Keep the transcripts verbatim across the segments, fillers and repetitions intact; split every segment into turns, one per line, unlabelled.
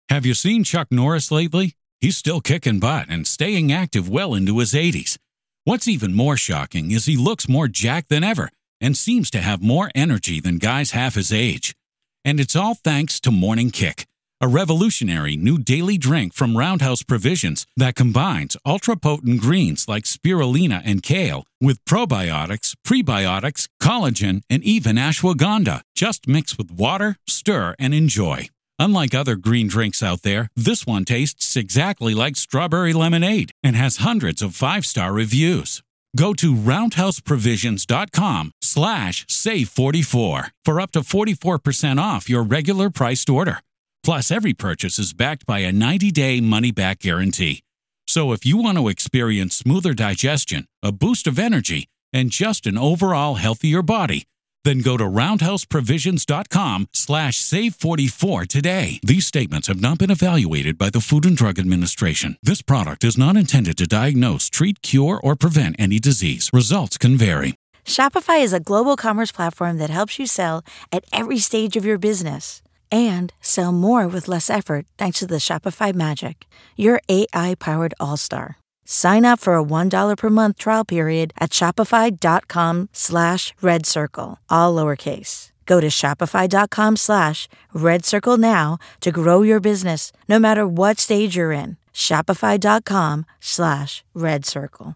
Have you seen Chuck Norris lately? He's still kicking butt and staying active well into his eighties. What's even more shocking is he looks more jacked than ever and seems to have more energy than guys half his age. And it's all thanks to Morning Kick, a revolutionary new daily drink from Roundhouse Provisions that combines ultra-potent greens like spirulina and kale with probiotics, prebiotics, collagen, and even ashwagandha. Just mix with water, stir, and enjoy. Unlike other green drinks out there, this one tastes exactly like strawberry lemonade and has hundreds of five-star reviews. Go to roundhouseprovisions.com slash save44 for up to forty-four percent off your regular priced order. Plus, every purchase is backed by a ninety-day money-back guarantee. So if you want to experience smoother digestion, a boost of energy, and just an overall healthier body, then go to roundhouseprovisions.com slash save44 today. These statements have not been evaluated by the Food and Drug Administration. This product is not intended to diagnose, treat, cure, or prevent any disease. Results can vary.
Shopify is a global commerce platform that helps you sell at every stage of your business and sell more with less effort thanks to the Shopify Magic, your A I-powered all-star. Sign up for a one dollar per month trial period at shopify.com slash red circle, all lowercase. Go to shopify.com slash red circle now to grow your business, no matter what stage you're in. Shopify.com slash red circle.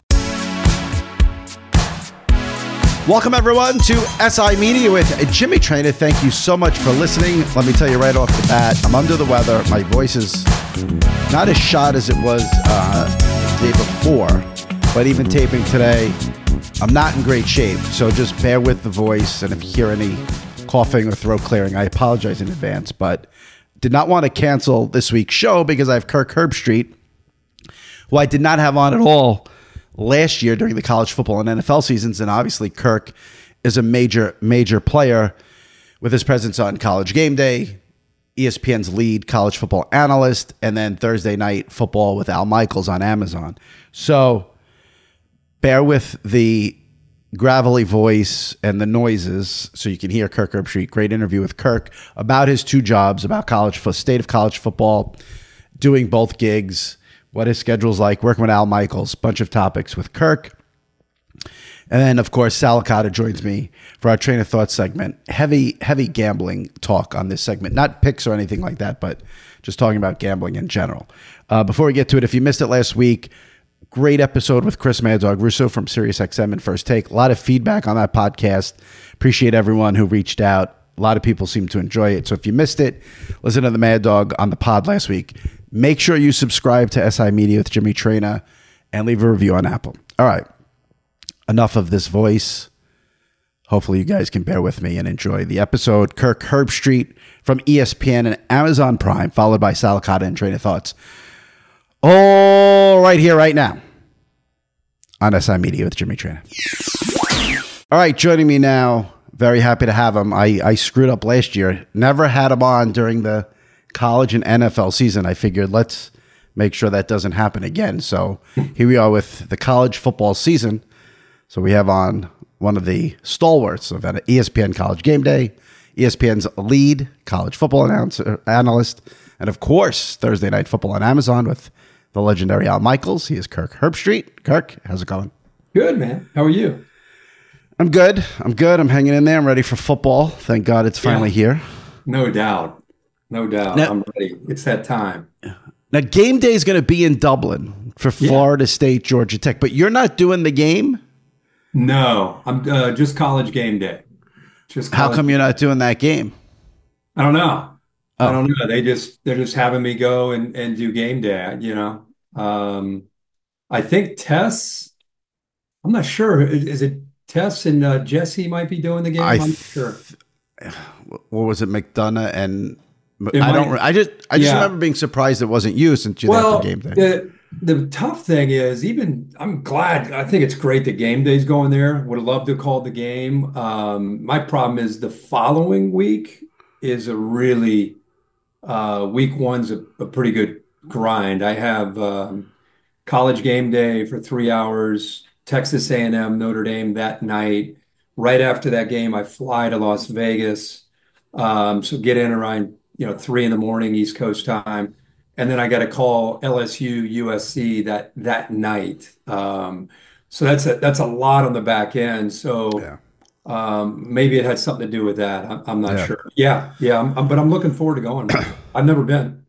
Welcome, everyone, to S I Media with Jimmy Trainer. Thank you so much for listening. Let me tell you right off the bat, I'm under the weather. My voice is not as shot as it was uh, the day before, but even taping today, I'm not in great shape. So just bear with the voice, and if you hear any coughing or throat clearing, I apologize in advance, but did not want to cancel this week's show because I have Kirk Herbstreit, who I did not have on at all last year during the college football and N F L seasons. And obviously Kirk is a major, major player with his presence on College Game Day, E S P N's lead college football analyst, and then Thursday Night Football with Al Michaels on Amazon. So bear with the gravelly voice and the noises so you can hear Kirk Herbstreit. Great interview with Kirk about his two jobs, about college, state of college football, doing both gigs, what his schedule's like, working with Al Michaels, bunch of topics with Kirk. And then, of course, Sal Licata joins me for our Train of Thought segment. Heavy, heavy gambling talk on this segment. Not picks or anything like that, but just talking about gambling in general. Uh, before we get to it, if you missed it last week, great episode with Chris Mad Dog Russo from SiriusXM and First Take. A lot of feedback on that podcast. Appreciate everyone who reached out. A lot of people seem to enjoy it. So if you missed it, listen to the Mad Dog on the pod last week. Make sure you subscribe to S I Media with Jimmy Traina and leave a review on Apple. All right. Enough of this voice. Hopefully you guys can bear with me and enjoy the episode. Kirk Herbstreit from E S P N and Amazon Prime, followed by Sal Licata and Train of Thoughts. All right here, right now on S I Media with Jimmy Traina. All right, joining me now. Very happy to have him. I, I screwed up last year. Never had him on during the college and N F L season. I figured let's make sure that doesn't happen again. So here we are with the college football season. So we have on one of the stalwarts of E S P N College Game Day, E S P N's lead college football announcer, analyst, and of course, Thursday Night Football on Amazon with the legendary Al Michaels. He is Kirk Herbstreit. Kirk, how's it going?
Good, man. How are you?
I'm good. I'm good. I'm hanging in there. I'm ready for football. Thank God it's finally yeah. here.
No doubt. No doubt. Now, I'm ready. It's that time.
Now, game day is going to be in Dublin for Florida yeah. State, Georgia Tech, but you're not doing the game?
No, I'm uh, just College Game Day. Just
How come you're not doing that game?
I don't know.
Oh.
I don't know. They just they're just having me go and, and do game day. You know, um, I think Tess. I'm not sure. Is, is it Tess and uh, Jesse might be doing the game?
I
I'm not sure.
What was it, McDonough and
It
I
might,
don't. I just I just
yeah.
remember being surprised it wasn't you since you're
well,
there for game day.
The, the tough thing is, even I'm glad. I think it's great that game day's going there. Would have loved to call the game. Um, my problem is the following week is a really uh, week one's a, a pretty good grind. I have um, College Game Day for three hours, Texas A and M, Notre Dame that night. Right after that game, I fly to Las Vegas. Um, so get in around you know three in the morning East Coast time. and then I got to call L S U, U S C that that night. Um, so that's a that's a lot on the back end. So
Yeah.
um, maybe it had something to do with that. I'm, I'm not
Yeah.
sure. Yeah, yeah, I'm, I'm- but I'm looking forward to going, man. I've never been.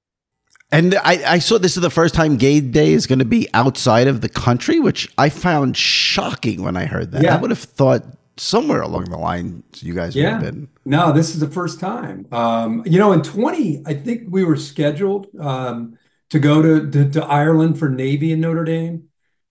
And I, I saw this is the first time game day is going to be outside of the country, which I found shocking when I heard that. I
Yeah,
would have thought somewhere along the line you guys would have
yeah.
been.
No, this is the first time. Um, you know, in twenty, I think we were scheduled um, to go to, to to Ireland for Navy and Notre Dame.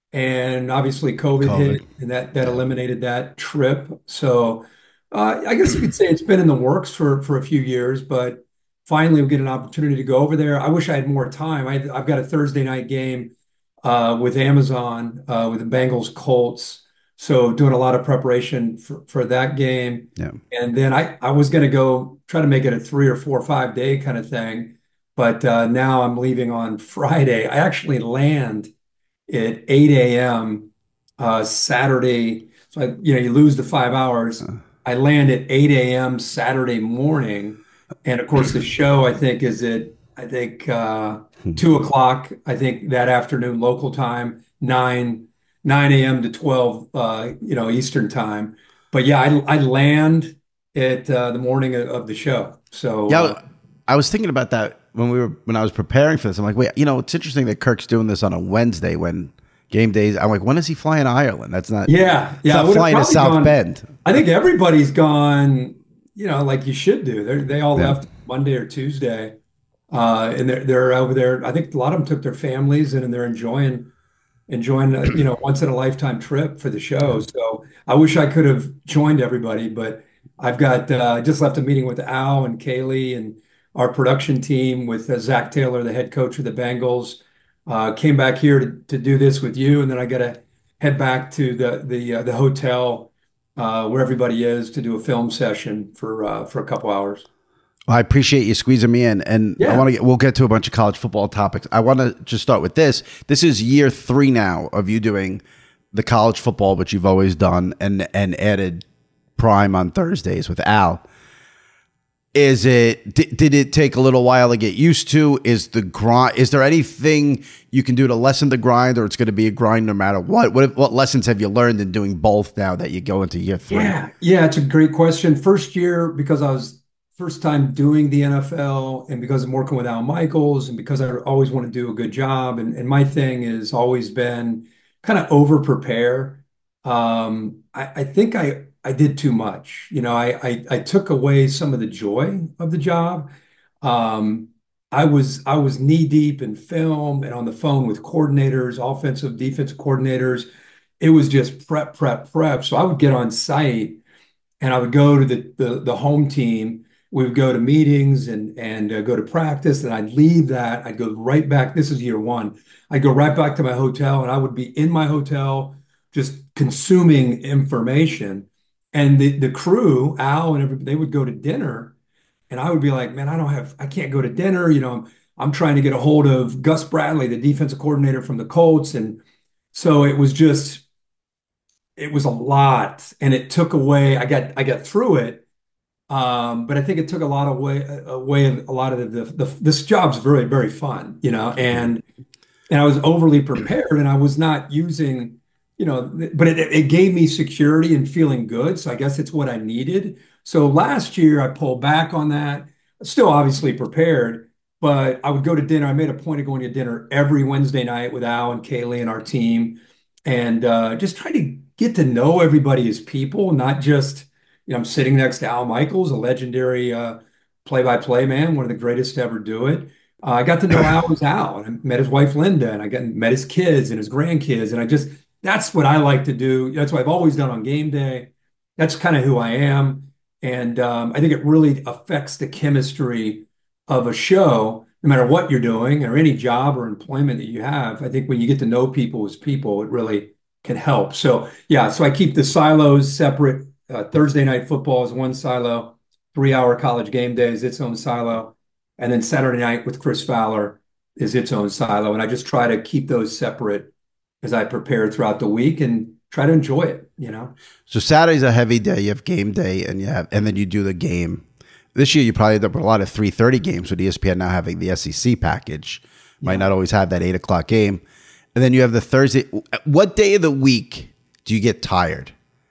And obviously COVID
COVID.
hit and that that
Yeah.
eliminated that trip. So uh, I guess you could say it's been in the works for for a few years, but finally we get an opportunity to go over there. I wish I had more time. I, I've got a Thursday night game uh, with Amazon uh, with the Bengals Colts, so doing a lot of preparation for, for that game.
Yeah.
And then I I was going to go try to make it a three or four or five day kind of thing, but uh, now I'm leaving on Friday. I actually land at eight a m uh, Saturday. So I, you know, you lose the five hours.
Uh,
I land at eight a m Saturday morning, and of course the show I think is at I think uh, two o'clock. I think that afternoon local time, nine nine a m to twelve, uh, you know, Eastern time. But yeah, I I land at uh, the morning of, of the show. So uh,
yeah. I was thinking about that when we were when I was preparing for this. I'm like, wait, you know, it's interesting that Kirk's doing this on a Wednesday when game days. I'm like, when is he flying to Ireland? That's not.
yeah,
It's
yeah, I
not
would have
flying to
probably
South
gone.
Bend.
I think everybody's gone, you know, like you should do. They they all
Yeah.
left Monday or Tuesday, uh, and they're they're over there. I think a lot of them took their families and, and they're enjoying enjoying a, you know, once in a lifetime trip for the show. So I wish I could have joined everybody, but I've got uh, I just left a meeting with Al and Kaylee and our production team with uh, Zach Taylor, the head coach of the Bengals. Uh, came back here to, to do this with you, and then I got to head back to the the uh, the hotel uh, where everybody is to do a film session for uh, for a couple hours.
Well, I appreciate you squeezing me in, and I
Yeah.
want to get. We'll get to a bunch of college football topics. I want to just start with this. This is year three now of you doing the college football, which you've always done, and and added Prime on Thursdays with Al. Is it? Did, did it take a little while to get used to? Is the grind? Is there anything you can do to lessen the grind, or it's going to be a grind no matter what? What what lessons have you learned in doing both now that you go into year three?
Yeah, yeah, it's a great question. First year, because I was first time doing the N F L and because I'm working with Al Michaels and because I always want to do a good job. And, and my thing has always been kind of over prepare. Um, I, I think I, I did too much. You know, I, I, I took away some of the joy of the job. Um, I was I was knee deep in film and on the phone with coordinators, offensive, defensive coordinators. It was just prep, prep, prep. So I would get on site and I would go to the the, the home team. We would go to meetings and and uh, go to practice, and I'd leave that. I'd go right back. This is year one. I'd go right back to my hotel, and I would be in my hotel just consuming information. And the the crew, Al and everybody, they would go to dinner, and I would be like, man, I don't have, I can't go to dinner. You know, I'm I'm trying to get a hold of Gus Bradley, the defensive coordinator from the Colts, and so it was just it was a lot, and it took away. I got I got through it, um, but I think it took a lot of way away a lot of the, the, the this job's very very fun, you know, and and I was overly prepared, and I was not using, you know, but it it gave me security and feeling good. So I guess it's what I needed. So last year I pulled back on that. Still obviously prepared, but I would go to dinner. I made a point of going to dinner every Wednesday night with Al and Kaylee and our team, and uh, just try to get to know everybody as people, not just, you know, I'm sitting next to Al Michaels, a legendary uh, play-by-play man, one of the greatest to ever do it. Uh, I got to know Al as Al, and I met his wife Linda, and I got met his kids and his grandkids, and I just that's what I like to do. That's what I've always done on game day. That's kind of who I am, and um, I think it really affects the chemistry of a show, no matter what you're doing or any job or employment that you have. I think when you get to know people as people, it really can help. So yeah, so I keep the silos separate. Uh, Thursday night football is one silo, three-hour college game day is its own silo, and then Saturday night with Chris Fowler is its own silo. And I just try to keep those separate as I prepare throughout the week and try to enjoy it, you know?
So Saturday's a heavy day. You have game day, and you have, and then you do the game. this year you probably end up with a lot of three thirty games with E S P N now having the S E C package. Might
Yeah.
not always have that eight o'clock game. And then you have the Thursday. What day of the week do you get tired?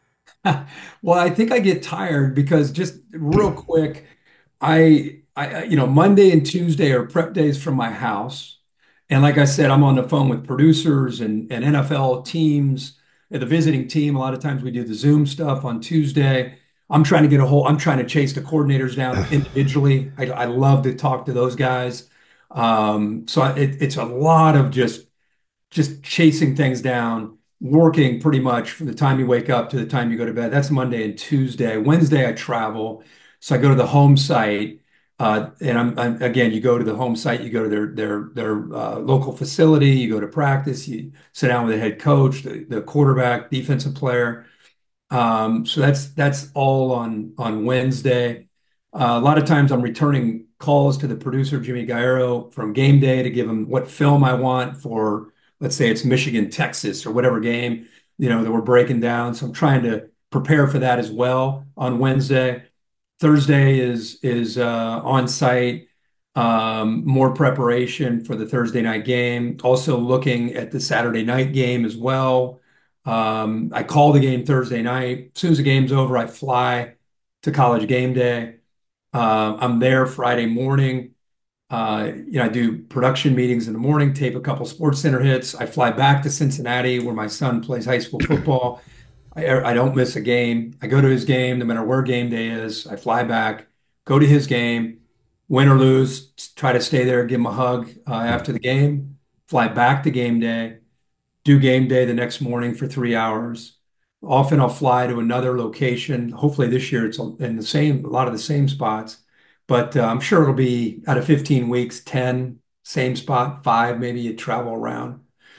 Well, I think I get tired because just real quick, I, I, you know, Monday and Tuesday are prep days from my house. And like I said, I'm on the phone with producers and, and N F L teams, and the visiting team. A lot of times we do the Zoom stuff on Tuesday. I'm trying to get a whole, I'm trying to chase the coordinators down individually. I, I love to talk to those guys. Um, so I- it, it's a lot of just just chasing things down, working pretty much from the time you wake up to the time you go to bed. That's Monday and Tuesday. Wednesday, I travel. So I go to the home site. Uh, and I'm, I'm again, you go to the home site, you go to their their their uh, local facility, you go to practice, you sit down with the head coach, the, the quarterback, defensive player. Um, so that's that's all on on Wednesday. Uh, a lot of times I'm returning calls to the producer, Jimmy Gairo, from game day to give him what film I want for, let's say it's Michigan, Texas, or whatever game, you know, that we're breaking down. So I'm trying to prepare for that as well on Wednesday. Thursday is is uh, on site, um, more preparation for the Thursday night game. Also looking at the Saturday night game as well. Um, I call the game Thursday night. As soon as the game's over, I fly to College Game Day. Uh, I'm there Friday morning. Uh, you know, I do production meetings in the morning, tape a couple Sports Center hits. I fly back to Cincinnati where my son plays high school football. I, I don't miss a game. I go to his game no matter where game day is. I fly back, go to his game, win or lose, try to stay there, give him a hug uh, after the game, fly back to game day, do game day the next morning for three hours. Often I'll fly to another location. Hopefully this year it's in the same, a lot of the same spots, but uh, I'm sure it'll be out of fifteen weeks, ten, same spot, five, maybe you travel around.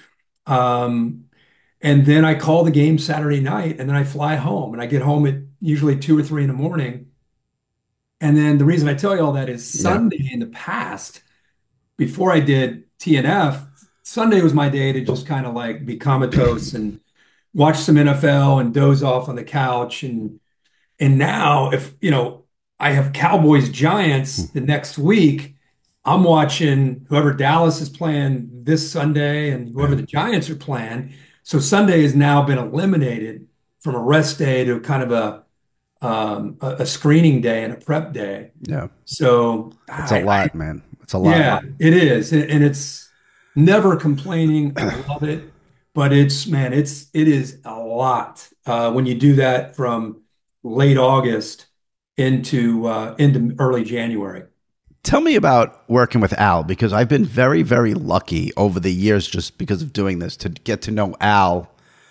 Um, and then I call the game Saturday night and then I fly home and I get home at usually two or three in the morning. And then the reason I tell you all that is
Yeah.
Sunday in the past, before I did T N F, Sunday was my day to just kind of like be comatose and watch some N F L and doze off on the couch. And and now if you know I have Cowboys Giants the next week, I'm watching whoever Dallas is playing this Sunday and whoever the Giants are playing. So Sunday has now been eliminated from a rest day to kind of a um, a, a screening day and a prep day.
Yeah.
So
It's a
I-
lot, man. It's a lot.
yeah, it is, and and it's never complaining. I love it, but it's man, it's it is a lot uh, when you do that from late August into uh, into early January.
Tell me about working with Al, because I've been very, very lucky over the years just because of doing this to get to know Al,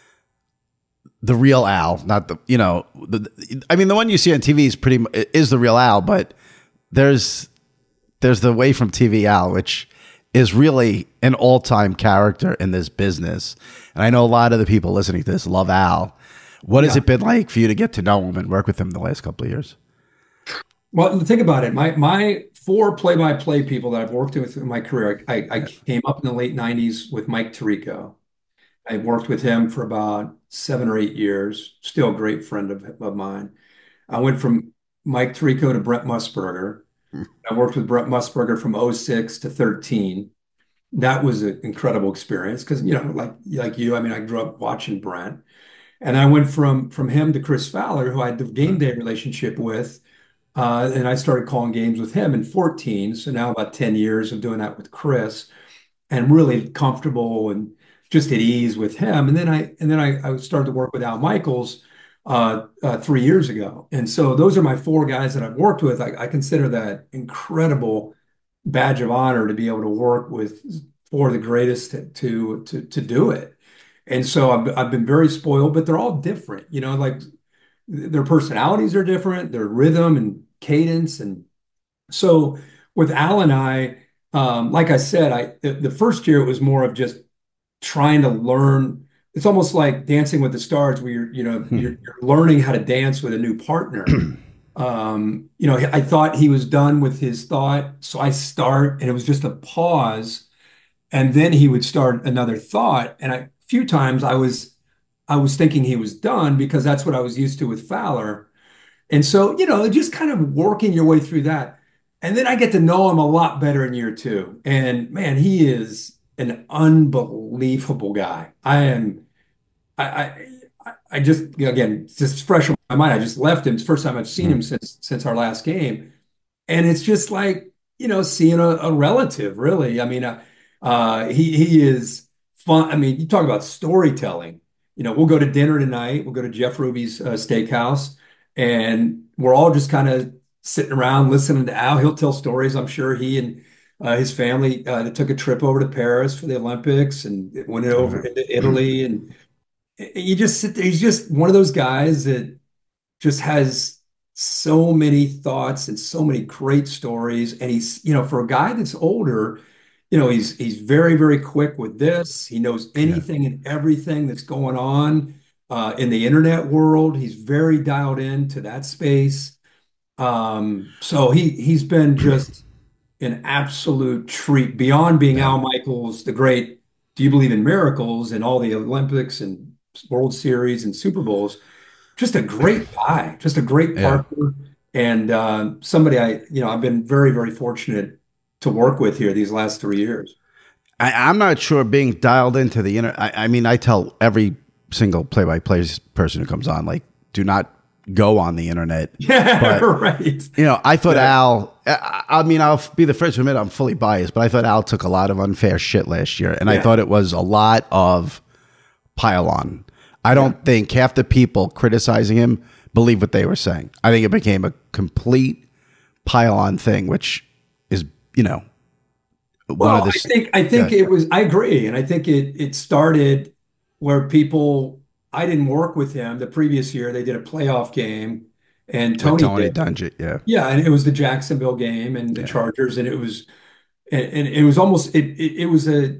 the real Al, not the, you know, the, I mean, the one you see on T V is pretty mu- is the real Al, but there's there's the way from T V Al, which is really an all-time character in this business. And I know a lot of the people listening to this love Al. What has
Yeah.
it been like for you to get to know him and work with him the last couple of years?
Well, think about it. My my four play-by-play people that I've worked with in my career, I, I came up in the late nineties with Mike Tirico. I worked with him for about seven or eight years. Still a great friend of, of mine. I went from Mike Tirico to Brett Musburger. I worked with Brett Musburger from oh six to thirteen. That was an incredible experience because, you know, like like you, I mean, I grew up watching Brent. And I went from from him to Chris Fowler, who I had the game day relationship with. Uh, and I started calling games with him in fourteen. So now about ten years of doing that with Chris and really comfortable and just at ease with him. And then I and then I, I started to work with Al Michaels uh, uh, three years ago. And so those are my four guys that I've worked with. I, I consider that incredible badge of honor to be able to work with four of the greatest to to to, to do it. And so I've I've been very spoiled, but they're all different. You know, like their personalities are different, their rhythm and cadence. And so with Al and I, um, like I said, I the, the first year it was more of just trying to learn. It's almost like Dancing with the Stars, where you're, you know, you're, you're learning how to dance with a new partner. Um, you know, I thought he was done with his thought, so I start, and it was just a pause, and then he would start another thought. And I, a few times I was, I was thinking he was done because that's what I was used to with Fowler. And so, you know, just kind of working your way through that. And then I get to know him a lot better in year two. And man, he is an unbelievable guy. I am, I, I, I just, again, it's just fresh in my mind. I just left him. It's the first time I've seen him since since our last game. And it's just like, you know, seeing a, a relative, really. I mean, uh, uh, he he is fun. I mean, you talk about storytelling. You know, we'll go to dinner tonight. We'll go to Jeff Ruby's uh, steakhouse, and we're all just kind of sitting around listening to Al. He'll tell stories. I'm sure he and uh, his family uh, took a trip over to Paris for the Olympics and went over into Italy. And you just sit there. He's just one of those guys that just has so many thoughts and so many great stories. And he's, you know, for a guy that's older, you know, he's he's very, very quick with this. He knows anything and everything that's going on uh, in the internet world. He's very dialed into that space. Um, so he he's been just an absolute treat beyond being Al Michaels, the great, do you believe in miracles and all the Olympics and World Series and Super Bowls. Just a great guy, just a great partner, yeah. and uh, somebody I, you know, I've been very, very fortunate to work with here these last three years.
I, I'm not sure being dialed into the internet. I, I mean, I tell every single play-by-play person who comes on, like, do not go on the internet.
Yeah,
but,
right.
You know, I thought
yeah.
Al. I, I mean, I'll be the first to admit I'm fully biased, but I thought Al took a lot of unfair shit last year, and yeah. I thought it was a lot of pile on. I don't yeah. think half the people criticizing him believe what they were saying. I think it became a complete pile-on thing, which is, you know, one
well,
of the.
I think I think yeah. it was. I agree, and I think it it started where people. I didn't work with him the previous year. They did a playoff game, and Tony,
Tony
did.
Dungy, yeah,
yeah, and it was the Jacksonville game and the yeah. Chargers, and it was, and, and it was almost it it, it was a.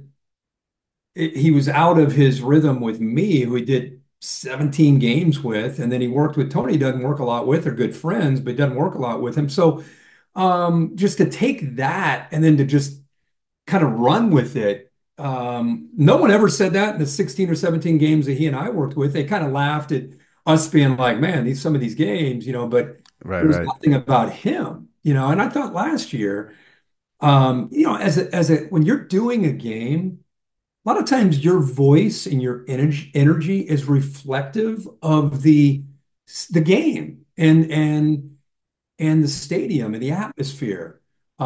It, he was out of his rhythm with me, who he did seventeen games with, and then he worked with Tony. Doesn't work a lot with. They're good friends, but doesn't work a lot with him. So, um, just to take that and then to just kind of run with it. Um, no one ever said that in the sixteen or seventeen games that he and I worked with. They kind of laughed at us being like, "Man, these some of these games, you know," but
right,
there was
right.
nothing about him, you know. And I thought last year, um, you know, as a as a when you're doing a game. A lot of times your voice and your energy energy is reflective of the the game and and and the stadium and the atmosphere.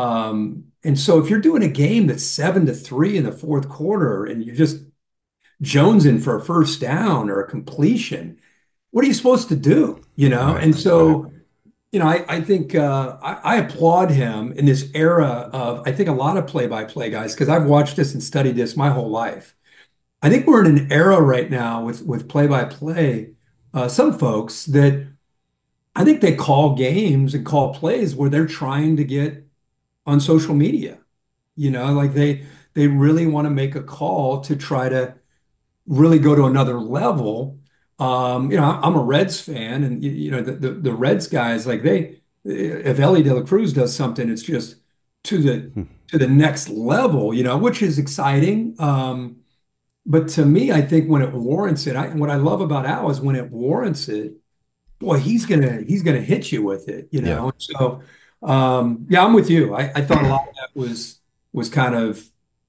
Um, and so if you're doing a game that's seven to three in the fourth quarter and you're just jonesing for a first down or a completion, what are you supposed to do? You know,
right,
and so.
Right.
You know, I, I think uh, I, I applaud him in this era of, I think, a lot of play-by-play guys, because I've watched this and studied this my whole life. I think we're in an era right now with, with play-by-play, uh, some folks that I think they call games and call plays where they're trying to get on social media. You know, like they they really want to make a call to try to really go to another level. Um, you know, I'm a Reds fan, and you, you know the, the the Reds guys, like they, if Ellie De La Cruz does something, it's just to the to the next level, you know, which is exciting. Um, but to me, I think when it warrants it, I, what I love about Al is when it warrants it, boy, he's gonna he's gonna hit you with it, you know. Yeah. So, um, yeah, I'm with you. I, I thought a lot of that was was kind of,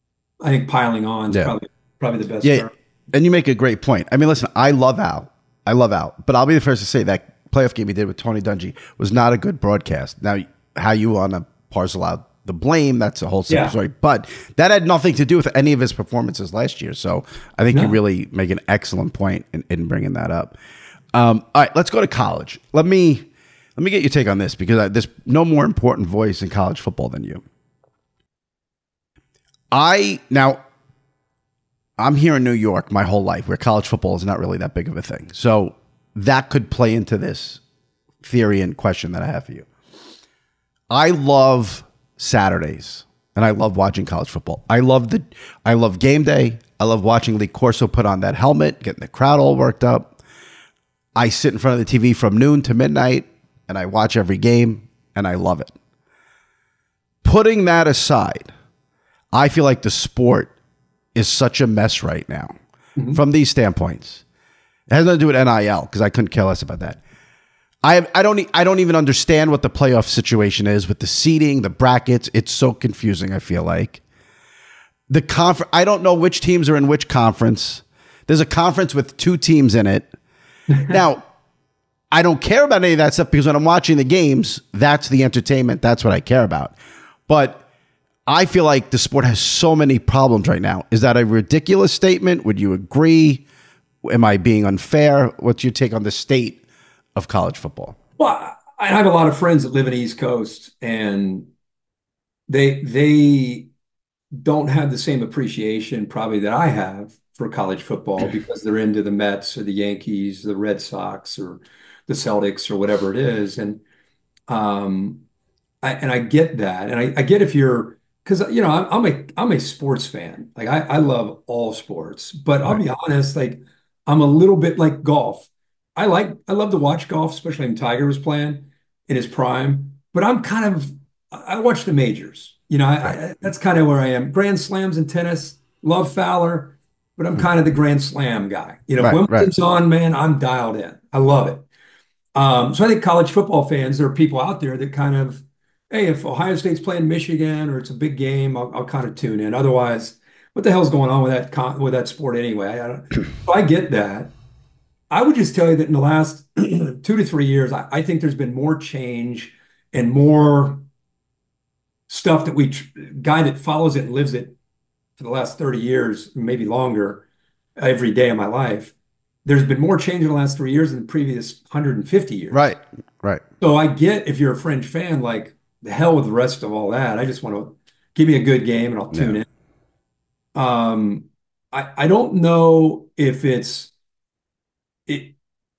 I think, piling on is
yeah.
probably probably the best
yeah.
term.
And you make a great point. I mean, listen, I love Al. I love Al. But I'll be the first to say that playoff game he did with Tony Dungy was not a good broadcast. Now, how you want to parcel out the blame, that's a whole separate
Yeah.
story. But that had nothing to do with any of his performances last year. So I think
No.
you really make an excellent point in, in bringing that up. Um, all right, let's go to college. Let me let me get your take on this, because I, there's no more important voice in college football than you. I now... I'm here in New York my whole life, where college football is not really that big of a thing. So that could play into this theory and question that I have for you. I love Saturdays, and I love watching college football. I love the, I love game day. I love watching Lee Corso put on that helmet, getting the crowd all worked up. I sit in front of the T V from noon to midnight, and I watch every game, and I love it. Putting that aside, I feel like the sport is such a mess right now mm-hmm. from these standpoints. It has nothing to do with N I L, because I couldn't care less about that. I I don't e- I don't even understand what the playoff situation is with the seeding, the brackets. It's so confusing. I feel like the conference. I don't know which teams are in which conference. There's a conference with two teams in it. Now, I don't care about any of that stuff because when I'm watching the games, that's the entertainment. That's what I care about. But I feel like the sport has so many problems right now. Is that a ridiculous statement? Would you agree? Am I being unfair? What's your take on the state of college football?
Well, I have a lot of friends that live in the East Coast, and they they don't have the same appreciation probably that I have for college football because they're into the Mets or the Yankees, the Red Sox, or the Celtics, or whatever it is. And um, I and I get that, and I, I get if you're because you know I'm, I'm a I'm a sports fan. Like I, I love all sports, but I'll
Right.
be honest, like I'm a little bit like golf. I like I love to watch golf, especially when Tiger was playing in his prime. But I'm kind of I I watch the majors. You know,
Right.
I, I, that's kind of where I am. Grand slams in tennis, love Fowler, but I'm kind of the Grand Slam guy. You know, if
Right. Right.
Wimbledon's on, man, I'm dialed in. I love it. Um, so I think college football fans, there are people out there that kind of, hey, if Ohio State's playing Michigan or it's a big game, I'll, I'll kind of tune in. Otherwise, what the hell's going on with that con with that sport anyway? I don't, so I get that. I would just tell you that in the last two to three years, I, I think there's been more change and more stuff that we guy that follows it and lives it for the last thirty years, maybe longer, every day of my life. There's been more change in the last three years than the previous one hundred fifty years.
Right. Right.
So I get if you're a fringe fan, like the hell with the rest of all that. I just want to give me a good game and I'll tune
Yeah.
in. Um, I I don't know if it's it.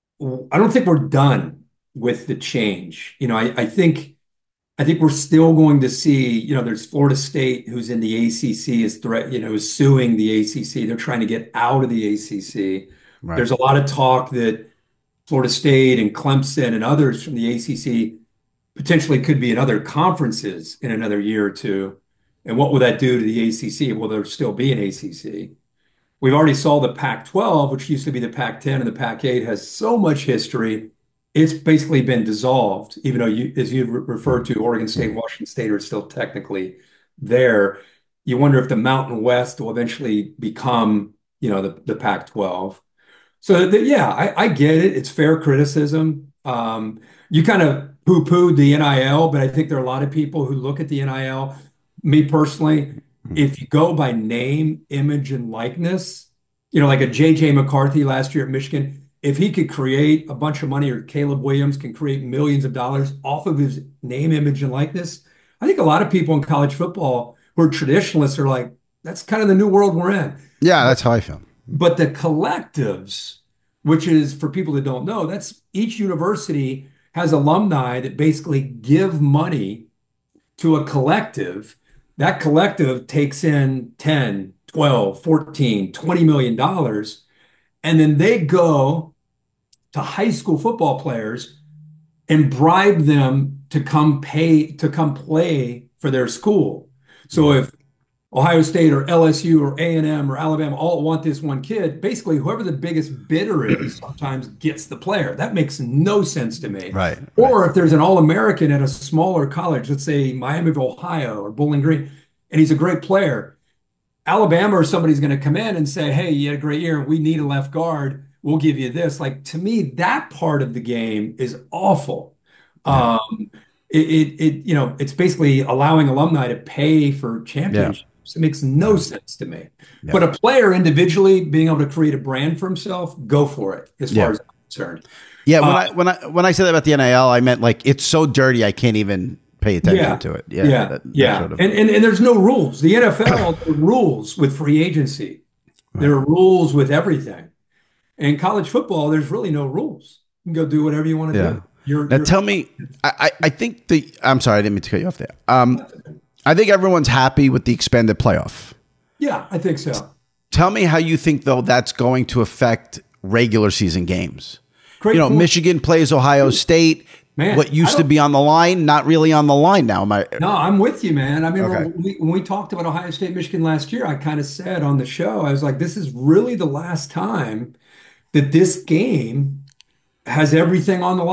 I don't think we're done with the change. You know, I I think I think we're still going to see. You know, there's Florida State who's in the A C C is threat. You know, is suing the A C C. They're trying to get out of the A C C.
Right.
There's a lot of talk that Florida State and Clemson and others from the A C C potentially could be in other conferences in another year or two. And what will that do to the A C C? Will there still be an A C C? We've already saw the Pac twelve, which used to be the Pac ten and the Pac eight, has so much history. It's basically been dissolved, even though you, as you re referred to, Oregon State, Washington State are still technically there. You wonder if the Mountain West will eventually become, you know, the, the Pac twelve. So the, yeah, I, I get it. It's fair criticism. Um, you kind of poo-pooed the N I L, but I think there are a lot of people who look at the N I L. Me personally, if you go by name, image, and likeness, you know, like a J J McCarthy last year at Michigan, if he could create a bunch of money, or Caleb Williams can create millions of dollars off of his name, image, and likeness, I think a lot of people in college football who are traditionalists are like, that's kind of the new world we're in.
Yeah, that's how I feel.
But the collectives, which is for people that don't know, that's each university has alumni that basically give money to a collective. That collective takes in ten, twelve, fourteen, twenty million dollars, and then they go to high school football players and bribe them to come pay to come play for their school. So if Ohio State or L S U or A and M or Alabama all want this one kid, basically whoever the biggest bidder is sometimes gets the player. That makes no sense to me.
Right.
Or if there's an All-American at a smaller college, let's say Miami of Ohio or Bowling Green, and he's a great player, Alabama or somebody's going to come in and say, hey, you had a great year. We need a left guard. We'll give you this. Like, to me, that part of the game is awful.
Yeah.
Um, it, it, it, you know, it's basically allowing alumni to pay for championships. It makes no sense to me.
Yeah.
But a player individually being able to create a brand for himself, go for it, as
Yeah.
far as I'm concerned.
Yeah, when
Uh,
I when I when I said that about the N I L, I meant like it's so dirty I can't even pay attention
Yeah.
to it. Yeah,
Yeah,
that- that
yeah.
sort of-
And, and and there's no rules. The N F L, there are rules with free agency. There are rules with everything. And college football, there's really no rules. You can go do whatever you want to
Yeah.
do. You're,
Now
you're-
tell me, I, I I think the I'm sorry, I didn't mean to cut you off there. Um, I think everyone's happy with the expanded playoff.
yeah, I think so.
Tell me how you think though that's going to affect regular season games.
Great
You know,
point.
Michigan plays Ohio State.
Man,
what
I
used to
don't-
be on the line, not really on the line now. Am I?
No, I'm with you, man. I mean,
Okay.
when we, when we talked about Ohio State, Michigan last year, I kind of said on the show, I was like, this is really the last time that this game has everything on the line.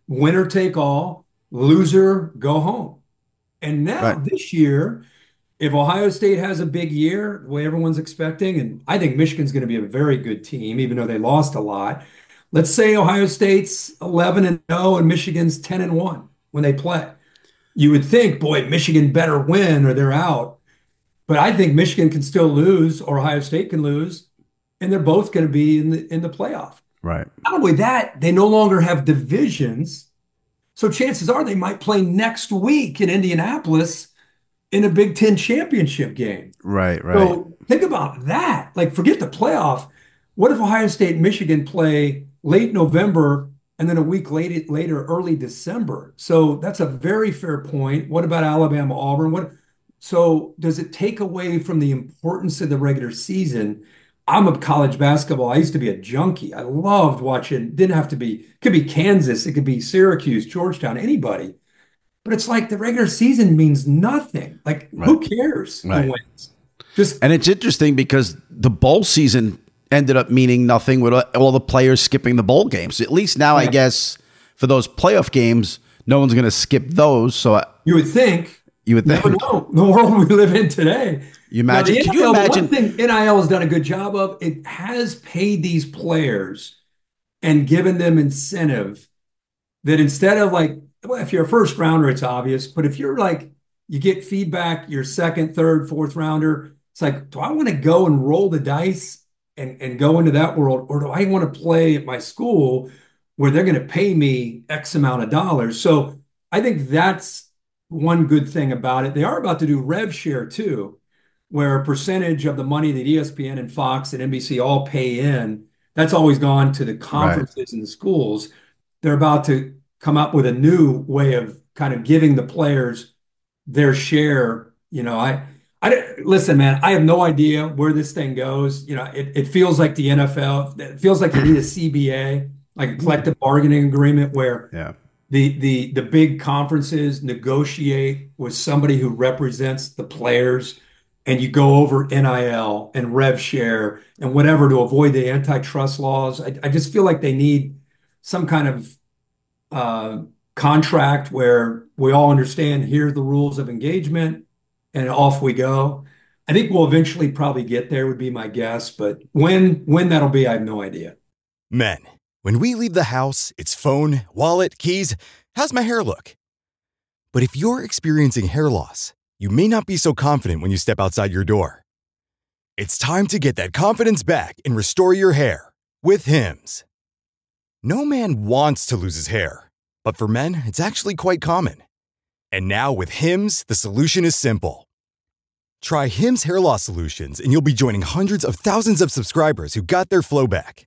winner take all, loser go home. And now
Right.
this year, if Ohio State has a big year, the way everyone's expecting, and I think Michigan's going to be a very good team, even though they lost a lot. Let's say Ohio State's eleven and oh and Michigan's ten and one when they play. You would think, boy, Michigan better win or they're out. But I think Michigan can still lose or Ohio State can lose, and they're both going to be in the in the playoff.
Right.
Not only that, they no longer have divisions. So chances are they might play next week in Indianapolis in a Big Ten championship game.
Right, right.
So think about that. Like, forget the playoff. What if Ohio State and Michigan play late November and then a week later, later early December? So that's a very fair point. What about Alabama, Auburn? What? So does it take away from the importance of the regular season? I'm a college basketball. I used to be a junkie. I loved watching. Didn't have to be, could be Kansas. It could be Syracuse, Georgetown, anybody. But it's like the regular season means nothing. Like,
Right.
who cares
Right.
who wins? Just
And it's interesting because the bowl season ended up meaning nothing with all the players skipping the bowl games. At least now, I
Yeah.
guess, for those playoff games, no one's going to skip those. So I-
you would think.
you would think.
Never know the world we live in today.
You imagine?
Now, the
Can you
N I L,
imagine?
One thing N I L has done a good job of, it has paid these players and given them incentive that instead of like, well, if you're a first rounder, it's obvious. But if you're like, you get feedback, you're second, third, fourth rounder, it's like, do I want to go and roll the dice and, and go into that world? Or do I want to play at my school where they're going to pay me X amount of dollars? So I think that's one good thing about it. They are about to do rev share too, where a percentage of the money that E S P N and Fox and N B C all pay in, that's always gone to the conferences right. and the schools. They're about to come up with a new way of kind of giving the players their share. You know, I, I listen, man, I have no idea where this thing goes. You know, it, it feels like the N F L. It feels like you need a C B A, like a collective bargaining agreement where
yeah.
the, the, the big conferences negotiate with somebody who represents the players, and you go over N I L and rev share and whatever to avoid the antitrust laws. I, I just feel like they need some kind of uh, contract where we all understand here are the rules of engagement and off we go. I think we'll eventually probably get there would be my guess, but when when that'll be, I have no idea.
Men, when we leave the house, it's phone, wallet, keys. How's my hair look? But if you're experiencing hair loss, you may not be so confident when you step outside your door. It's time to get that confidence back and restore your hair with Hims. No man wants to lose his hair, but for men, it's actually quite common. And now with Hims, the solution is simple. Try Hims hair loss solutions and you'll be joining hundreds of thousands of subscribers who got their flow back.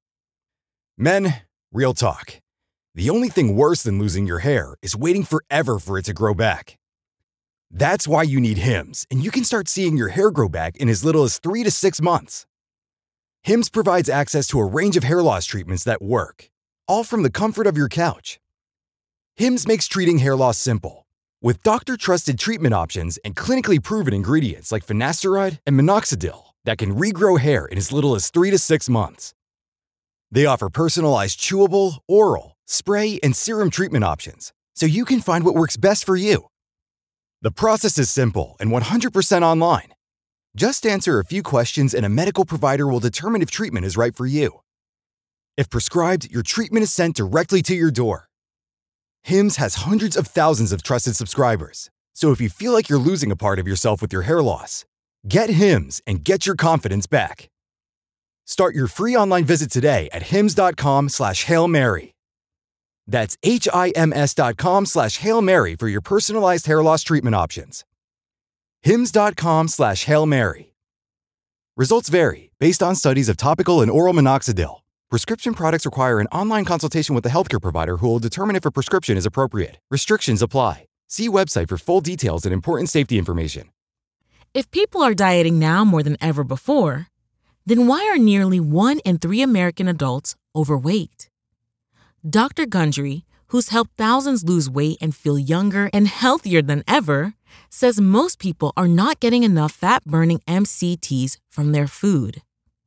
Men, real talk. The only thing worse than losing your hair is waiting forever for it to grow back. That's why you need Hims, and you can start seeing your hair grow back in as little as three to six months. Hims provides access to a range of hair loss treatments that work, all from the comfort of your couch. Hims makes treating hair loss simple, with doctor-trusted treatment options and clinically proven ingredients like finasteride and minoxidil that can regrow hair in as little as three to six months. They offer personalized chewable, oral, spray, and serum treatment options, so you can find what works best for you. The process is simple and one hundred percent online. Just answer a few questions and a medical provider will determine if treatment is right for you. If prescribed, your treatment is sent directly to your door. Hims has hundreds of thousands of trusted subscribers, so if you feel like you're losing a part of yourself with your hair loss, get Hims and get your confidence back. Start your free online visit today at hims.com slash Hail Mary. That's H-I-M-S dot com slash Hail Mary for your personalized hair loss treatment options. Hims.com slash Hail Mary. Results vary based on studies of topical and oral minoxidil. Prescription products require an online consultation with a healthcare provider who will determine if a prescription is appropriate. Restrictions apply. See website for full details and important safety information.
If people are dieting now more than ever before, then why are nearly one in three American adults overweight? Doctor Gundry, who's helped thousands lose weight and feel younger and healthier than ever, says most people are not getting enough fat-burning M C Ts from their food.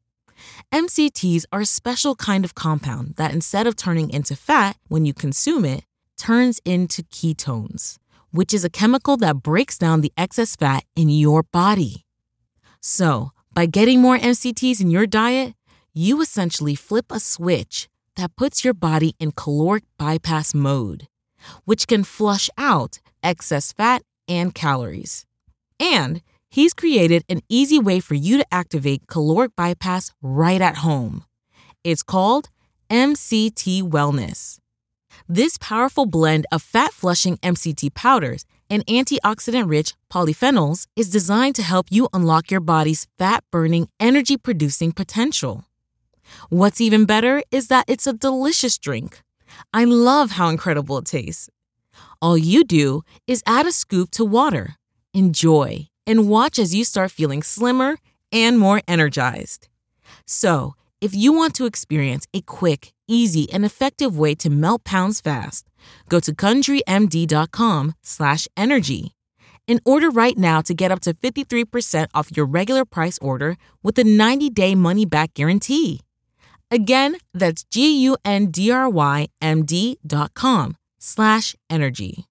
M C Ts are a special kind of compound that instead of turning into fat when you consume it, turns into ketones, which is a chemical that breaks down the excess fat in your body. So, by getting more M C Ts in your diet, you essentially flip a switch that puts your body in caloric bypass mode, which can flush out excess fat and calories. And he's created an easy way for you to activate caloric bypass right at home. It's called M C T Wellness. This powerful blend of fat-flushing M C T powders and antioxidant-rich polyphenols is designed to help you unlock your body's fat-burning, energy-producing potential. What's even better is that it's a delicious drink. I love how incredible it tastes. All you do is add a scoop to water, enjoy, and watch as you start feeling slimmer and more energized. So, if you want to experience a quick, easy, and effective way to melt pounds fast, go to CountryMD.com slash energy and order right now to get up to fifty-three percent off your regular price order with a ninety-day money-back guarantee. Again, that's G-U-N-D-R-Y-M-D dot com slash energy.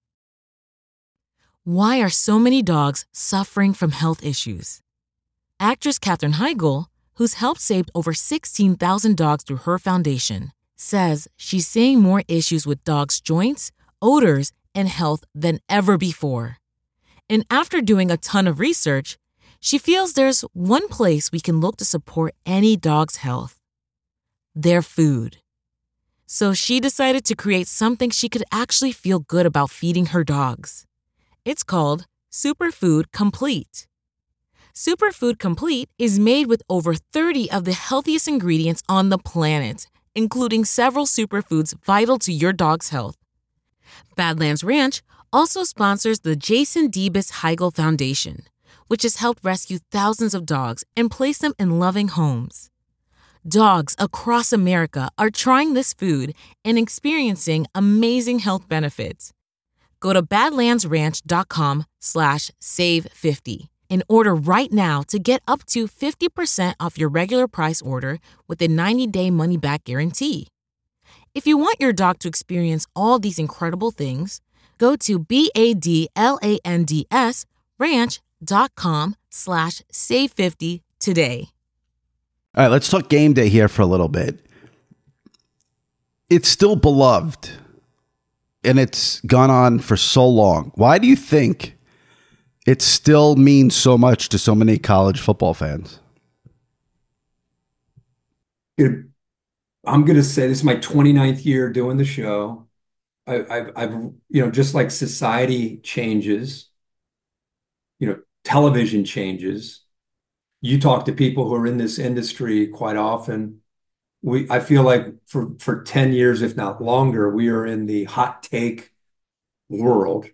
Why are so many dogs suffering from health issues? Actress Katherine Heigl, who's helped save over sixteen thousand dogs through her foundation, says she's seeing more issues with dogs' joints, odors, and health than ever before. And after doing a ton of research, she feels there's one place we can look to support any dog's health: their food. So she decided to create something she could actually feel good about feeding her dogs. It's called Superfood Complete. Superfood Complete is made with over thirty of the healthiest ingredients on the planet, including several superfoods vital to your dog's health. Badlands Ranch also sponsors the Jason Debus Heigl Foundation, which has helped rescue thousands of dogs and place them in loving homes. Dogs across America are trying this food and experiencing amazing health benefits. Go to badlandsranch.com slash save 50 and order right now to get up to fifty percent off your regular price order with a ninety-day money-back guarantee. If you want your dog to experience all these incredible things, go to B-A-D-L-A-N-D-S ranch.com slash save 50 today.
All right, let's talk game day here for a little bit. It's still beloved, and it's gone on for so long. Why do you think it still means so much to so many college football fans?
I'm going to say this is my twenty-ninth year doing the show. I, I've, I've, you know, just like society changes, you know, television changes. You talk to people who are in this industry quite often. We, I feel like for, for ten years, if not longer, we are in the hot take world.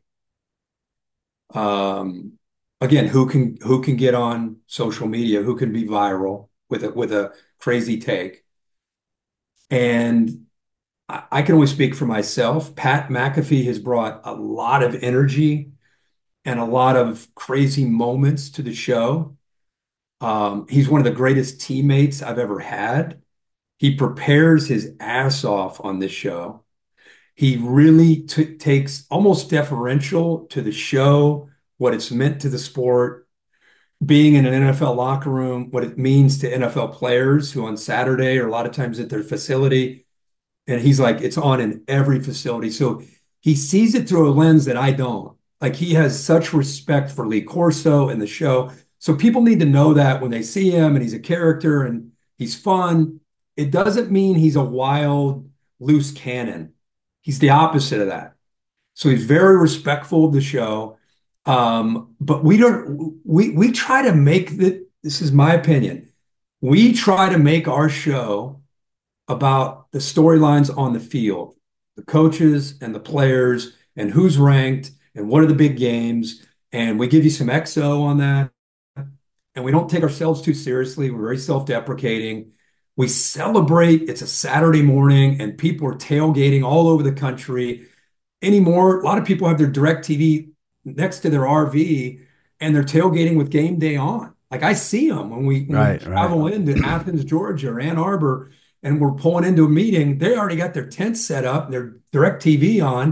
Um, again, who can, who can get on social media, who can be viral with a, with a crazy take. And I, I can only speak for myself. Pat McAfee has brought a lot of energy and a lot of crazy moments to the show. Um, he's one of the greatest teammates I've ever had. He prepares his ass off on this show. He really t- takes almost deferential to the show, what it's meant to the sport, being in an N F L locker room, what it means to N F L players who on Saturday or a lot of times at their facility. And he's like, it's on in every facility. So he sees it through a lens that I don't. Like, he has such respect for Lee Corso and the show. So people need to know that when they see him and he's a character and he's fun, it doesn't mean he's a wild, loose cannon. He's the opposite of that. So he's very respectful of the show. Um, but we don't, we, we try to make the, this is my opinion. We try to make our show about the storylines on the field, the coaches and the players and who's ranked and what are the big games. And we give you some X O on that. And we don't take ourselves too seriously. We're very self-deprecating. We celebrate. It's a Saturday morning and people are tailgating all over the country anymore. A lot of people have their DirecTV next to their R V and they're tailgating with game day on. Like, I see them when we, when
right,
we travel
right.
into Athens, Georgia or Ann Arbor, and we're pulling into a meeting. They already got their tent set up, their DirecTV on,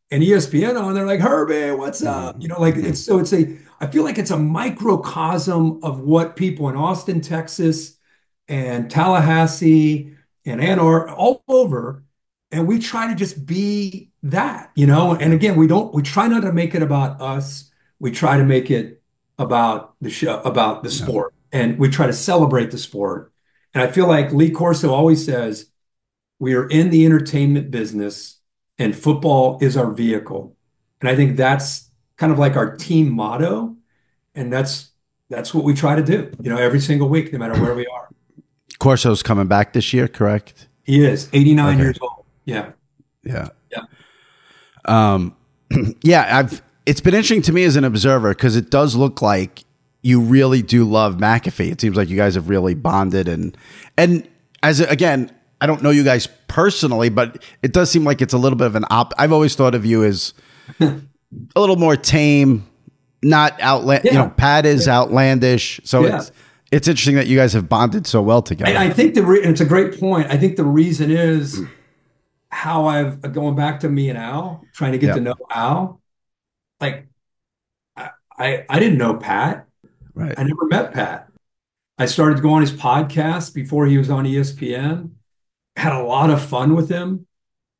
and E S P N on, they're like, Herbie, what's up? You know, like it's so it's a, I feel like it's a microcosm of what people in Austin, Texas, and Tallahassee and Ann Arbor, all over. And we try to just be that, you know, and again, we don't, we try not to make it about us. We try to make it about the show, about the sport, and we try to celebrate the sport. And I feel like Lee Corso always says, we are in the entertainment business and football is our vehicle. And I think that's kind of like our team motto. And that's, that's what we try to do, you know, every single week, no matter where we are.
Corso's coming back this year, correct?
He is eighty-nine
Okay.
years old. Yeah.
Yeah.
Yeah.
Um, yeah, I've, it's been interesting to me as an observer because it does look like you really do love McAfee. It seems like you guys have really bonded, and, and as a, again, I don't know you guys personally, but it does seem like it's a little bit of an op. I've always thought of you as a little more tame, not outland.
Yeah.
You know, Pat is yeah. outlandish. So
Yeah.
it's, it's interesting that you guys have bonded so well together.
And I think the re- and it's a great point. I think the reason is how I've going back to me and Al, trying to get
Yeah.
to know Al. Like I, I I didn't know Pat.
Right.
I never met Pat. I started to go on his podcast before he was on E S P N. Had a lot of fun with him.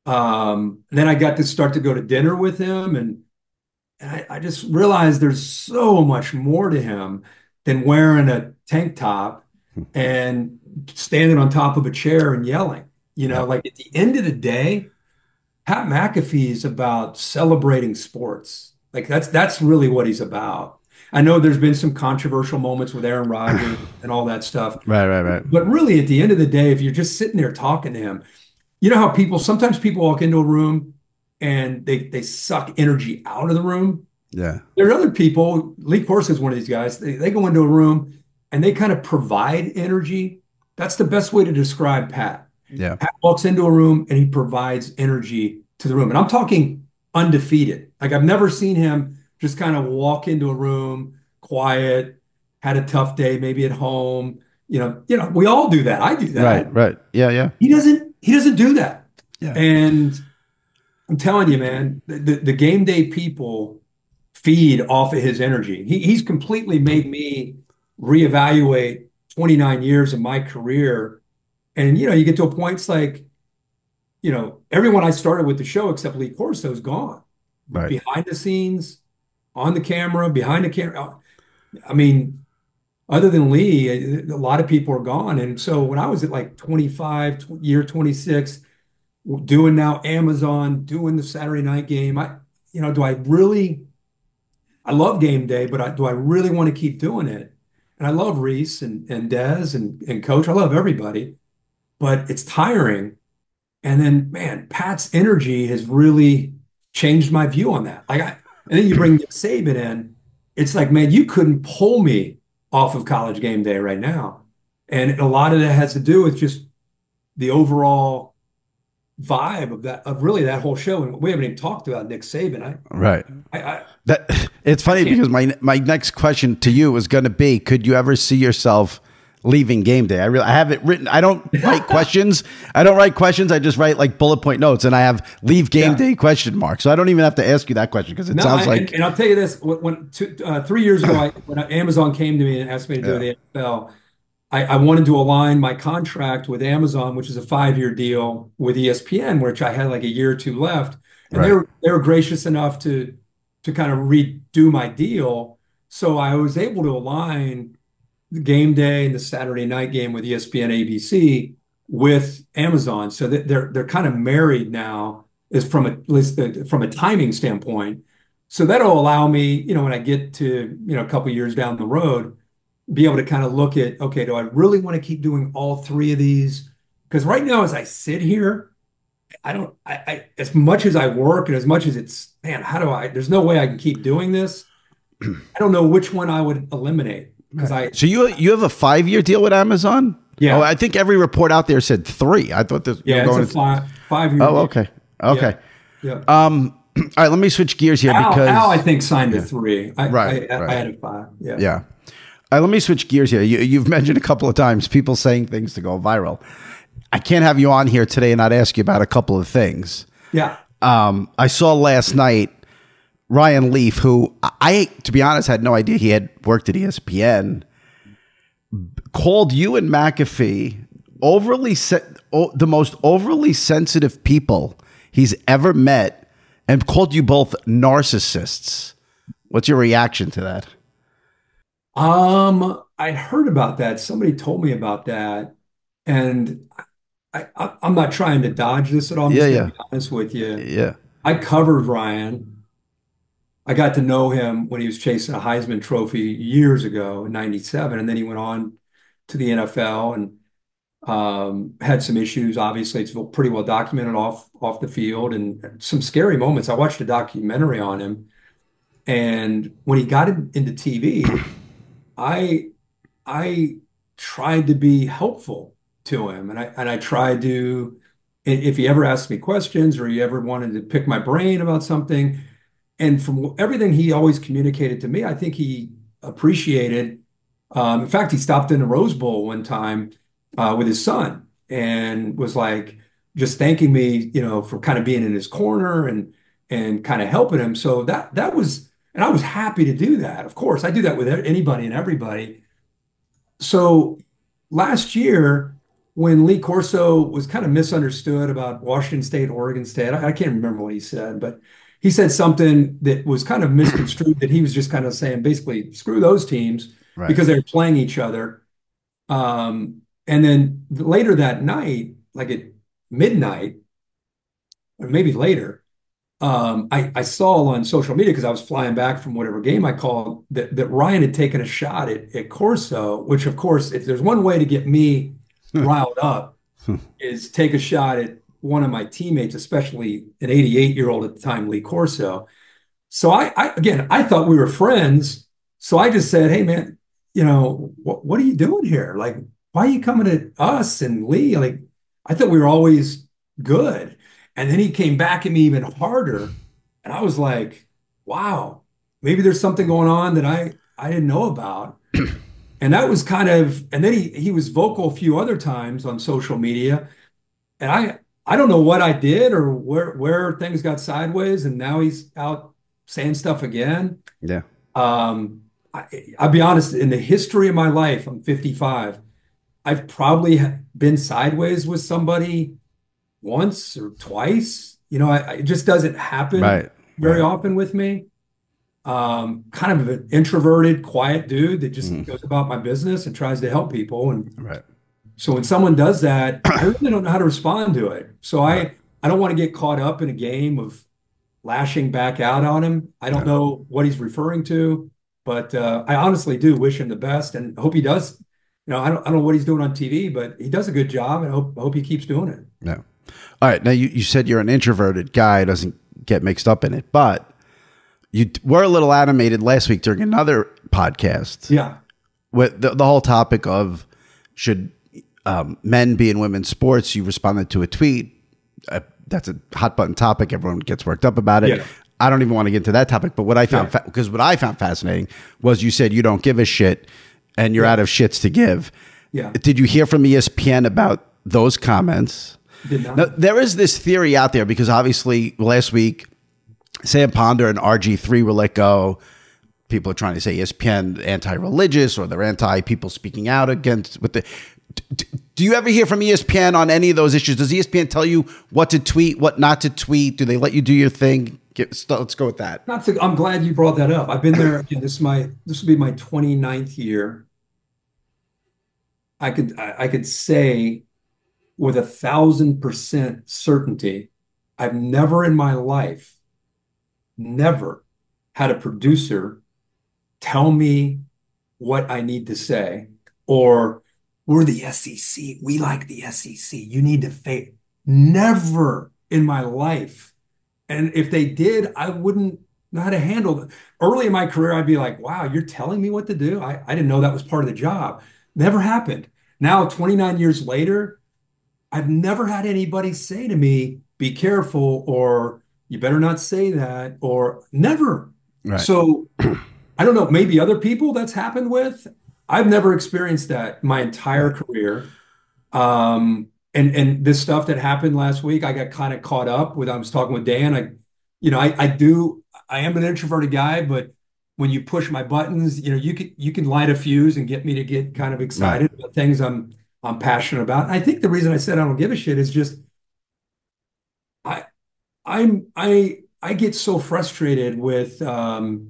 Um, then I got to start to go to dinner with him, and, and I, I just realized there's so much more to him than wearing a tank top and standing on top of a chair and yelling. You know, like at the end of the day, Pat McAfee is about celebrating sports. Like that's that's really what he's about. I know there's been some controversial moments with Aaron Rodgers and all that stuff.
Right, right, right.
But really, at the end of the day, if you're just sitting there talking to him, you know how people, sometimes people walk into a room and they they suck energy out of the room.
Yeah.
There are other people, Lee Corso is one of these guys, they, they go into a room and they kind of provide energy. That's the best way to describe Pat.
Yeah.
Pat walks into a room and he provides energy to the room. And I'm talking undefeated. Like I've never seen him just kind of walk into a room, quiet, had a tough day, maybe at home. You know, you know, we all do that. I do that.
Right, right. Yeah, yeah.
He doesn't, he doesn't do that.
Yeah.
And I'm telling you, man, the, the, the game day people feed off of his energy. He, he's completely made me reevaluate twenty-nine years of my career. And, you know, you get to a point, it's like, you know, everyone I started with the show except Lee Corso is gone.
Right.
Behind the scenes, on the camera, behind the camera. I mean, other than Lee, a lot of people are gone. And so when I was at like twenty-five, year twenty-six, doing now Amazon, doing the Saturday night game, I, you know, do I really, I love game day, but I, do I really want to keep doing it? And I love Reese and, and Dez and, and Coach. I love everybody, but it's tiring. And then, man, Pat's energy has really changed my view on that. Like, I, and then you bring Nick Saban in. It's like, man, you couldn't pull me off of College Game Day right now. And a lot of that has to do with just the overall vibe of that, of really that whole show. And we haven't even talked about Nick Saban. I,
right.
I, I,
that it's funny because my my next question to you was going to be: could you ever see yourself leaving game day? I really, I have it written. I don't write questions. I don't write questions. I just write like bullet point notes, and I have leave game
Yeah.
day question mark. So I don't even have to ask you that question because it
No,
sounds
I-
like
and, and I'll tell you this: when, when two, uh, three years ago, I, when Amazon came to me and asked me to do
Yeah.
the N F L, I, I wanted to align my contract with Amazon, which is a five-year deal with E S P N, which I had like a year or two left, and they
Right.
were they were gracious enough to to kind of redo my deal, so I was able to align the game day and the Saturday night game with E S P N A B C with Amazon, so that they're they're kind of married now, is from a at least the, from a timing standpoint. So that'll allow me, you know, when I get to, you know, a couple years down the road, be able to kind of look at, okay, do I really want to keep doing all three of these? Because right now, as I sit here, I don't, I, I as much as I work and as much as it's, man, how do I, there's no way I can keep doing this. I don't know which one I would eliminate because I,
so. You you have a five year deal with Amazon?
Yeah.
Oh, I think every report out there said three. I thought this.
yeah,
you were
it's
going
a five, five year.
Oh, okay, okay.
Yeah.
Um. All right. Let me switch gears here
Al,
because
Al, I think, signed to three. I,
Right,
I, I,
right.
I had a five. Yeah.
Yeah. All right, let me switch gears here. You, you've mentioned a couple of times people saying things to go viral. I can't have you on here today and not ask you about a couple of things.
Yeah.
Um, I saw last night Ryan Leaf, who I, to be honest, had no idea he had worked at E S P N, called you and McAfee overly se- o- the most overly sensitive people he's ever met, and called you both narcissists. What's your reaction to that?
Um, I'd heard about that. Somebody told me about that, and I, I, I'm not trying to dodge this at all. I'm
Yeah,
just
yeah,
gonna be honest with you.
yeah.
I covered Ryan. I got to know him when he was chasing a Heisman Trophy years ago in ninety-seven, and then he went on to the N F L and um, had some issues. Obviously, it's pretty well documented off off the field and some scary moments. I watched a documentary on him, and when he got in, into T V, I I tried to be helpful to him, and I and I tried to, if he ever asked me questions or he ever wanted to pick my brain about something, and from everything he always communicated to me, I think he appreciated. Um, in fact, he stopped in the Rose Bowl one time uh, with his son and was like just thanking me, you know, for kind of being in his corner and and kind of helping him. So that that was, and I was happy to do that. Of course, I do that with anybody and everybody. So last year, when Lee Corso was kind of misunderstood about Washington State, Oregon State, I, I can't remember what he said, but he said something that was kind of misconstrued, that he was just kind of saying, basically, screw those teams, right, because they were playing each other. Um, and then later that night, like at midnight, or maybe later, um, I, I saw on social media, because I was flying back from whatever game I called, that, that Ryan had taken a shot at, at Corso, which, of course, if there's one way to get me riled up, is take a shot at one of my teammates, especially an eighty-eight-year-old at the time, Lee Corso. So I, I, again, I thought we were friends. So I just said, hey, man, you know, what, what are you doing here? Like, why are you coming at us and Lee? Like, I thought we were always good. And then he came back at me even harder. And I was like, wow, maybe there's something going on that I, I didn't know about. And that was kind of, and then he, he was vocal a few other times on social media. And I, I don't know what I did or where, where things got sideways. And now he's out saying stuff again.
Yeah.
Um, I, I'll be honest, in the history of my life, I'm fifty-five. I've probably been sideways with somebody once or twice. You know, I, it just doesn't happen
right.
very
right.
often with me. Um, kind of an introverted, quiet dude that just
mm.
goes about my business and tries to help people. And
right.
so when someone does that, I really don't know how to respond to it. So I, I don't want to get caught up in a game of lashing back out on him. I don't know what he's referring to, but uh, I honestly do wish him the best and hope he does. You know, I don't, I don't know what he's doing on T V, but he does a good job, and I hope, I hope he keeps doing it.
No. All right. Now, you, you said you're an introverted guy, doesn't get mixed up in it, but you were a little animated last week during another podcast.
Yeah.
With the, the whole topic of should um, men be in women's sports. You responded to a tweet. Uh, that's a hot button topic. Everyone gets worked up about it.
Yeah.
I don't even want to get into that topic, but what I found,
Yeah.
because fa- what I found fascinating was you said you don't give a shit and you're
Yeah.
out of shits to give.
Yeah.
Did you hear from E S P N about those comments?
Did not.
Now, there is this theory out there because obviously last week, Sam Ponder and R G three were let go. People are trying to say E S P N anti-religious or they're anti-people speaking out against. With the, d- do you ever hear from E S P N on any of those issues? Does E S P N tell you what to tweet, what not to tweet? Do they let you do your thing? Get, let's go with that.
Not to, I'm glad you brought that up. I've been there. Again, this is my this will be my twenty-ninth year. I could I, I could say with a thousand percent certainty, I've never in my life, never had a producer tell me what I need to say, or we're the S E C. We like the S E C. You need to fake. Never in my life. And if they did, I wouldn't know how to handle it. Early in my career, I'd be like, wow, you're telling me what to do? I, I didn't know that was part of the job. Never happened. Now, twenty-nine years later, I've never had anybody say to me, be careful, or you better not say that, or never.
Right.
So I don't know, maybe other people that's happened with. I've never experienced that my entire career. Um, and and this stuff that happened last week, I got kind of caught up with. I was talking with Dan. I, you know, I I do. I am an introverted guy, but when you push my buttons, you know, you can you can light a fuse and get me to get kind of excited
Right.
about things I'm I'm passionate about. And I think the reason I said I don't give a shit is just I I'm I I get so frustrated with um,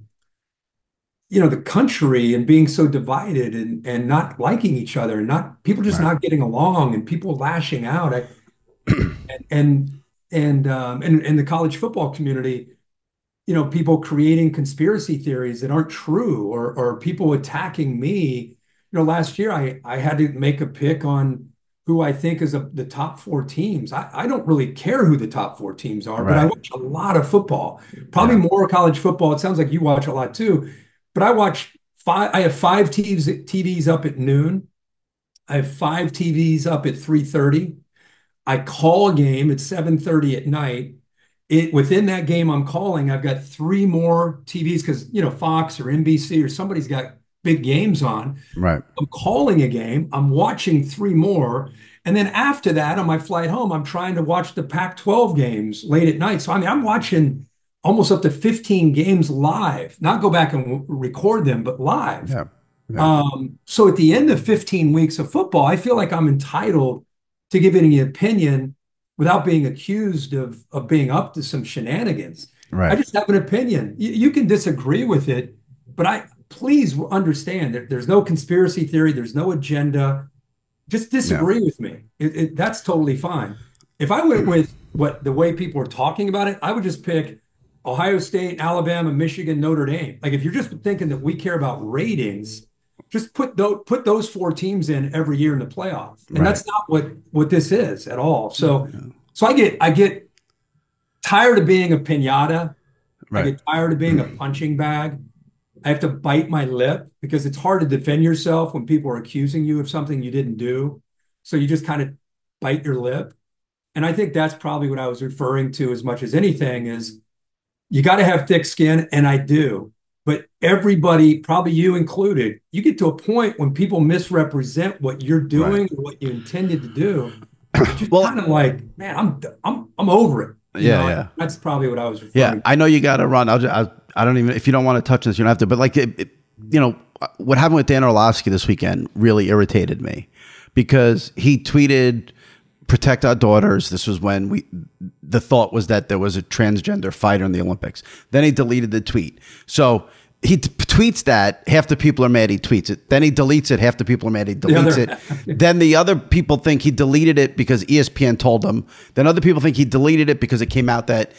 you know, the country and being so divided and and not liking each other and not people just
Right.
not getting along and people lashing out. I, and and and um and in the college football community, you know, people creating conspiracy theories that aren't true or or people attacking me. You know, last year I I had to make a pick on who I think is a, the top four teams. I, I don't really care who the top four teams are, but I
Right.
watch a lot of football, probably
Yeah.
more college football. It sounds like you watch a lot too, but I watch five. I have five T Vs T Vs up at noon. I have five T Vs up at three thirty. I call a game at seven thirty at night. It within that game I'm calling, I've got three more T Vs because you know Fox or N B C or somebody's got big games on.
Right.
I'm calling a game, I'm watching three more, and then after that, on my flight home, I'm trying to watch the Pac twelve games late at night. So I mean, I'm watching almost up to fifteen games live, not go back and w- record them, but live.
Yeah. Yeah.
Um, so at the end of fifteen weeks of football, I feel like I'm entitled to give any opinion without being accused of of being up to some shenanigans. I
Right.
just have an opinion. You, you can disagree with it, but I please understand that there's no conspiracy theory, there's no agenda. Just
Yeah.
disagree with me. It, it, that's totally fine. If I went with what the way people are talking about it, I would just pick Ohio State, Alabama, Michigan, Notre Dame. Like if you're just thinking that we care about ratings, just put those put those four teams in every year in the playoff. And
Right.
that's not what what this is at all. So so I get I get tired of being a piñata. I
Right.
get tired of being a punching bag. I have to bite my lip because it's hard to defend yourself when people are accusing you of something you didn't do. So you just kind of bite your lip. And I think that's probably what I was referring to as much as anything is you got to have thick skin, and I do. But everybody, probably you included, you get to a point when people misrepresent what you're doing
Right.
or what you intended to do. You're just
Well-
kind of like, man, I'm I'm I'm over it. You
Yeah,
know,
yeah.
That's probably what I was referring
Yeah,
to.
I know you got to run. I'll just, I, I don't even, if you don't want to touch this, you don't have to. But like, it, it, you know, what happened with Dan Orlovsky this weekend really irritated me because he tweeted, "Protect our daughters." This was when we, the thought was that there was a transgender fighter in the Olympics. Then he deleted the tweet. So he t- tweets that, half the people are mad he tweets it. Then he deletes it, half the people are mad he deletes it. Then the other people think he deleted it because E S P N told him. Then other people think he deleted it because it came out that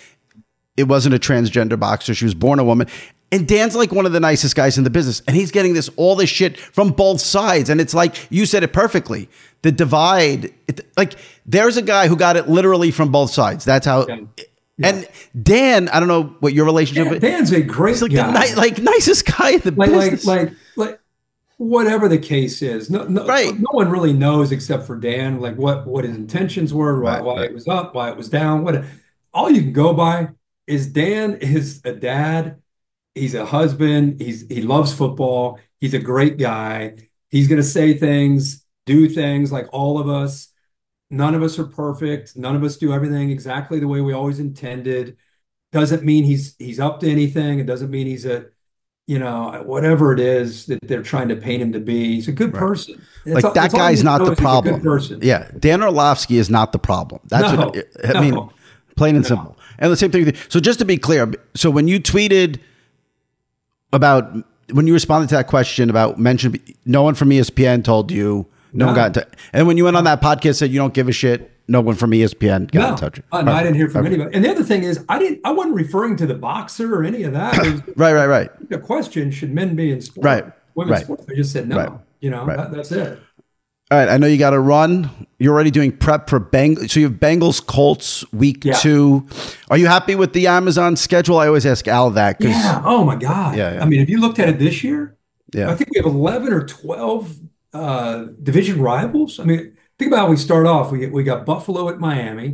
it wasn't a transgender boxer. She was born a woman. And Dan's like one of the nicest guys in the business. And he's getting this, all this shit from both sides. And it's like, you said it perfectly. The divide, it, like there's a guy who got it literally from both sides. That's how.
Yeah.
And Dan, I don't know what your relationship
Dan,
with.
Dan's a great
He's like
guy.
the ni- like nicest guy in the
like, like,
business.
like, like, whatever the case is, no, no,
Right.
no one really knows except for Dan, like what what his intentions were, why,
Right,
why
right.
it was up, why it was down. What all you can go by is Dan is a dad, he's a husband, he's he loves football, he's a great guy. He's gonna say things, do things like all of us. None of us are perfect. None of us do everything exactly the way we always intended. Doesn't mean he's he's up to anything. It doesn't mean he's a, you know, whatever it is that they're trying to paint him to be. He's a good person. That's
Like
all-
that
that's all you
guy's
need to
not
know
the
is he's a
problem.
good person.
Yeah, Dan Orlovsky is not the problem. That's
No,
what I mean.
no.
Plain and simple. And the same thing. So just to be clear, so when you tweeted about when you responded to that question about mention, no one from E S P N told you. No, one
No.
got in touch. And when you went on that podcast, said you don't give a shit. No one from E S P N got
No,
in touch.
uh, no, I didn't hear from
Okay.
anybody. And the other thing is, I didn't. I wasn't referring to the boxer or any of that. It was
Right, right, right.
the question: should men be in sport?
Right,
Women's
right.
sports. I just said no.
Right,
You know,
right.
that, that's it.
All right, I know you got to run. You're already doing prep for Bengals. So you have Bengals Colts week
Yeah.
two. Are you happy with the Amazon schedule? I always ask Al that. 'Cause-
Yeah. Oh my God.
Yeah, yeah.
I mean, if you looked at it this year,
yeah.
I think we have eleven or twelve uh, division rivals. I mean, think about how we start off. We we got Buffalo at Miami.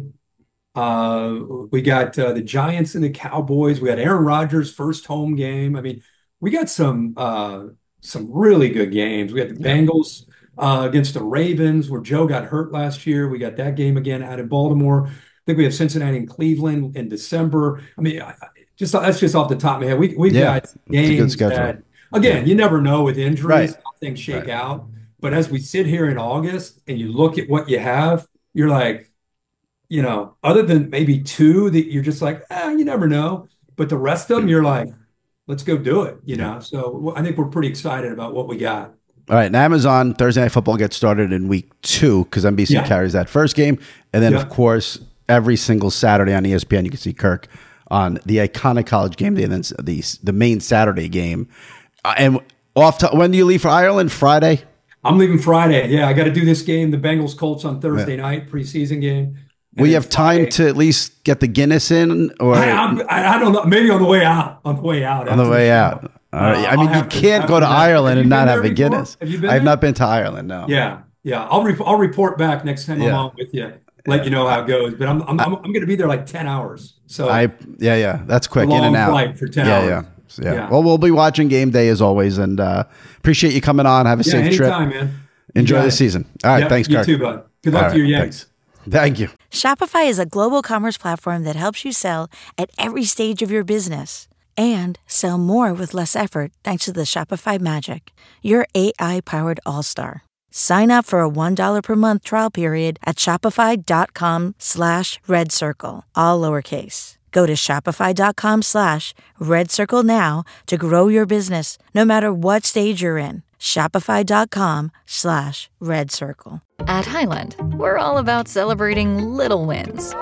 Uh, we got uh, the Giants and the Cowboys. We got Aaron Rodgers' first home game. I mean, we got some uh, some really good games. We got the Bengals uh, against the Ravens, where Joe got hurt last year. We got that game again out in Baltimore. I think we have Cincinnati and Cleveland in December. I mean, I, just that's just off the top of my head. We we've
Yeah,
got
it's a good
games
schedule.
that, again, you never know with injuries,
Right.
how things shake
Right.
out. But as we sit here in August and you look at what you have, you're like, you know, other than maybe two that you're just like, ah, you never know. But the rest of them, you're like, let's go do it, you know? So I think we're pretty excited about what we got.
All right, and Amazon Thursday Night Football gets started in week two because N B C
Yeah.
carries that first game. And then,
Yeah.
of course, every single Saturday on E S P N, you can see Kirk on the iconic College Game Day and then the, the main Saturday game. Uh, and off to, when do you leave for Ireland? Friday?
I'm leaving Friday. Yeah, I got to do this game, the Bengals Colts on Thursday night, preseason game. And
Will you
then
have time
Friday-
to at least get the Guinness in? Or
I, I'm- I, I don't know. Maybe on the way out. On the way out.
on the
after
way
show.
out? All right.
Uh,
I mean,
I'll
you
have to-
can't go to
after that.
Ireland
Have
and
you
not
been
have
there
a
before?
Guinness.
Have you been
I've
there?
not been to Ireland, no.
Yeah, yeah. I'll re- I'll report back next time I'm
Yeah.
on with you. Let you know how it goes. But I'm I'm I'm, I'm going to be there like ten hours. So
I yeah yeah that's quick
A
in and
long
out.
flight for ten
yeah,
hours.
Yeah yeah
Yeah.
Well, we'll be watching game day as always, and uh, appreciate you coming on. Have a
yeah,
safe
anytime,
trip.
man. You
Enjoy
got
the
it.
season. All right,
Yep,
thanks,
you
Kirk.
too, bud. Good
All
luck to your
right,
Yanks.
thanks. Thank you.
Shopify is a global commerce platform that helps you sell at every stage of your business and sell more with less effort thanks to the Shopify Magic, your A I-powered all-star. Sign up for a one dollar per month trial period at shopify.com slash red circle, all lowercase. Go to shopify.com slash red circle now to grow your business no matter what stage you're in. Shopify.com slash red circle.
At Highland, we're all about celebrating little wins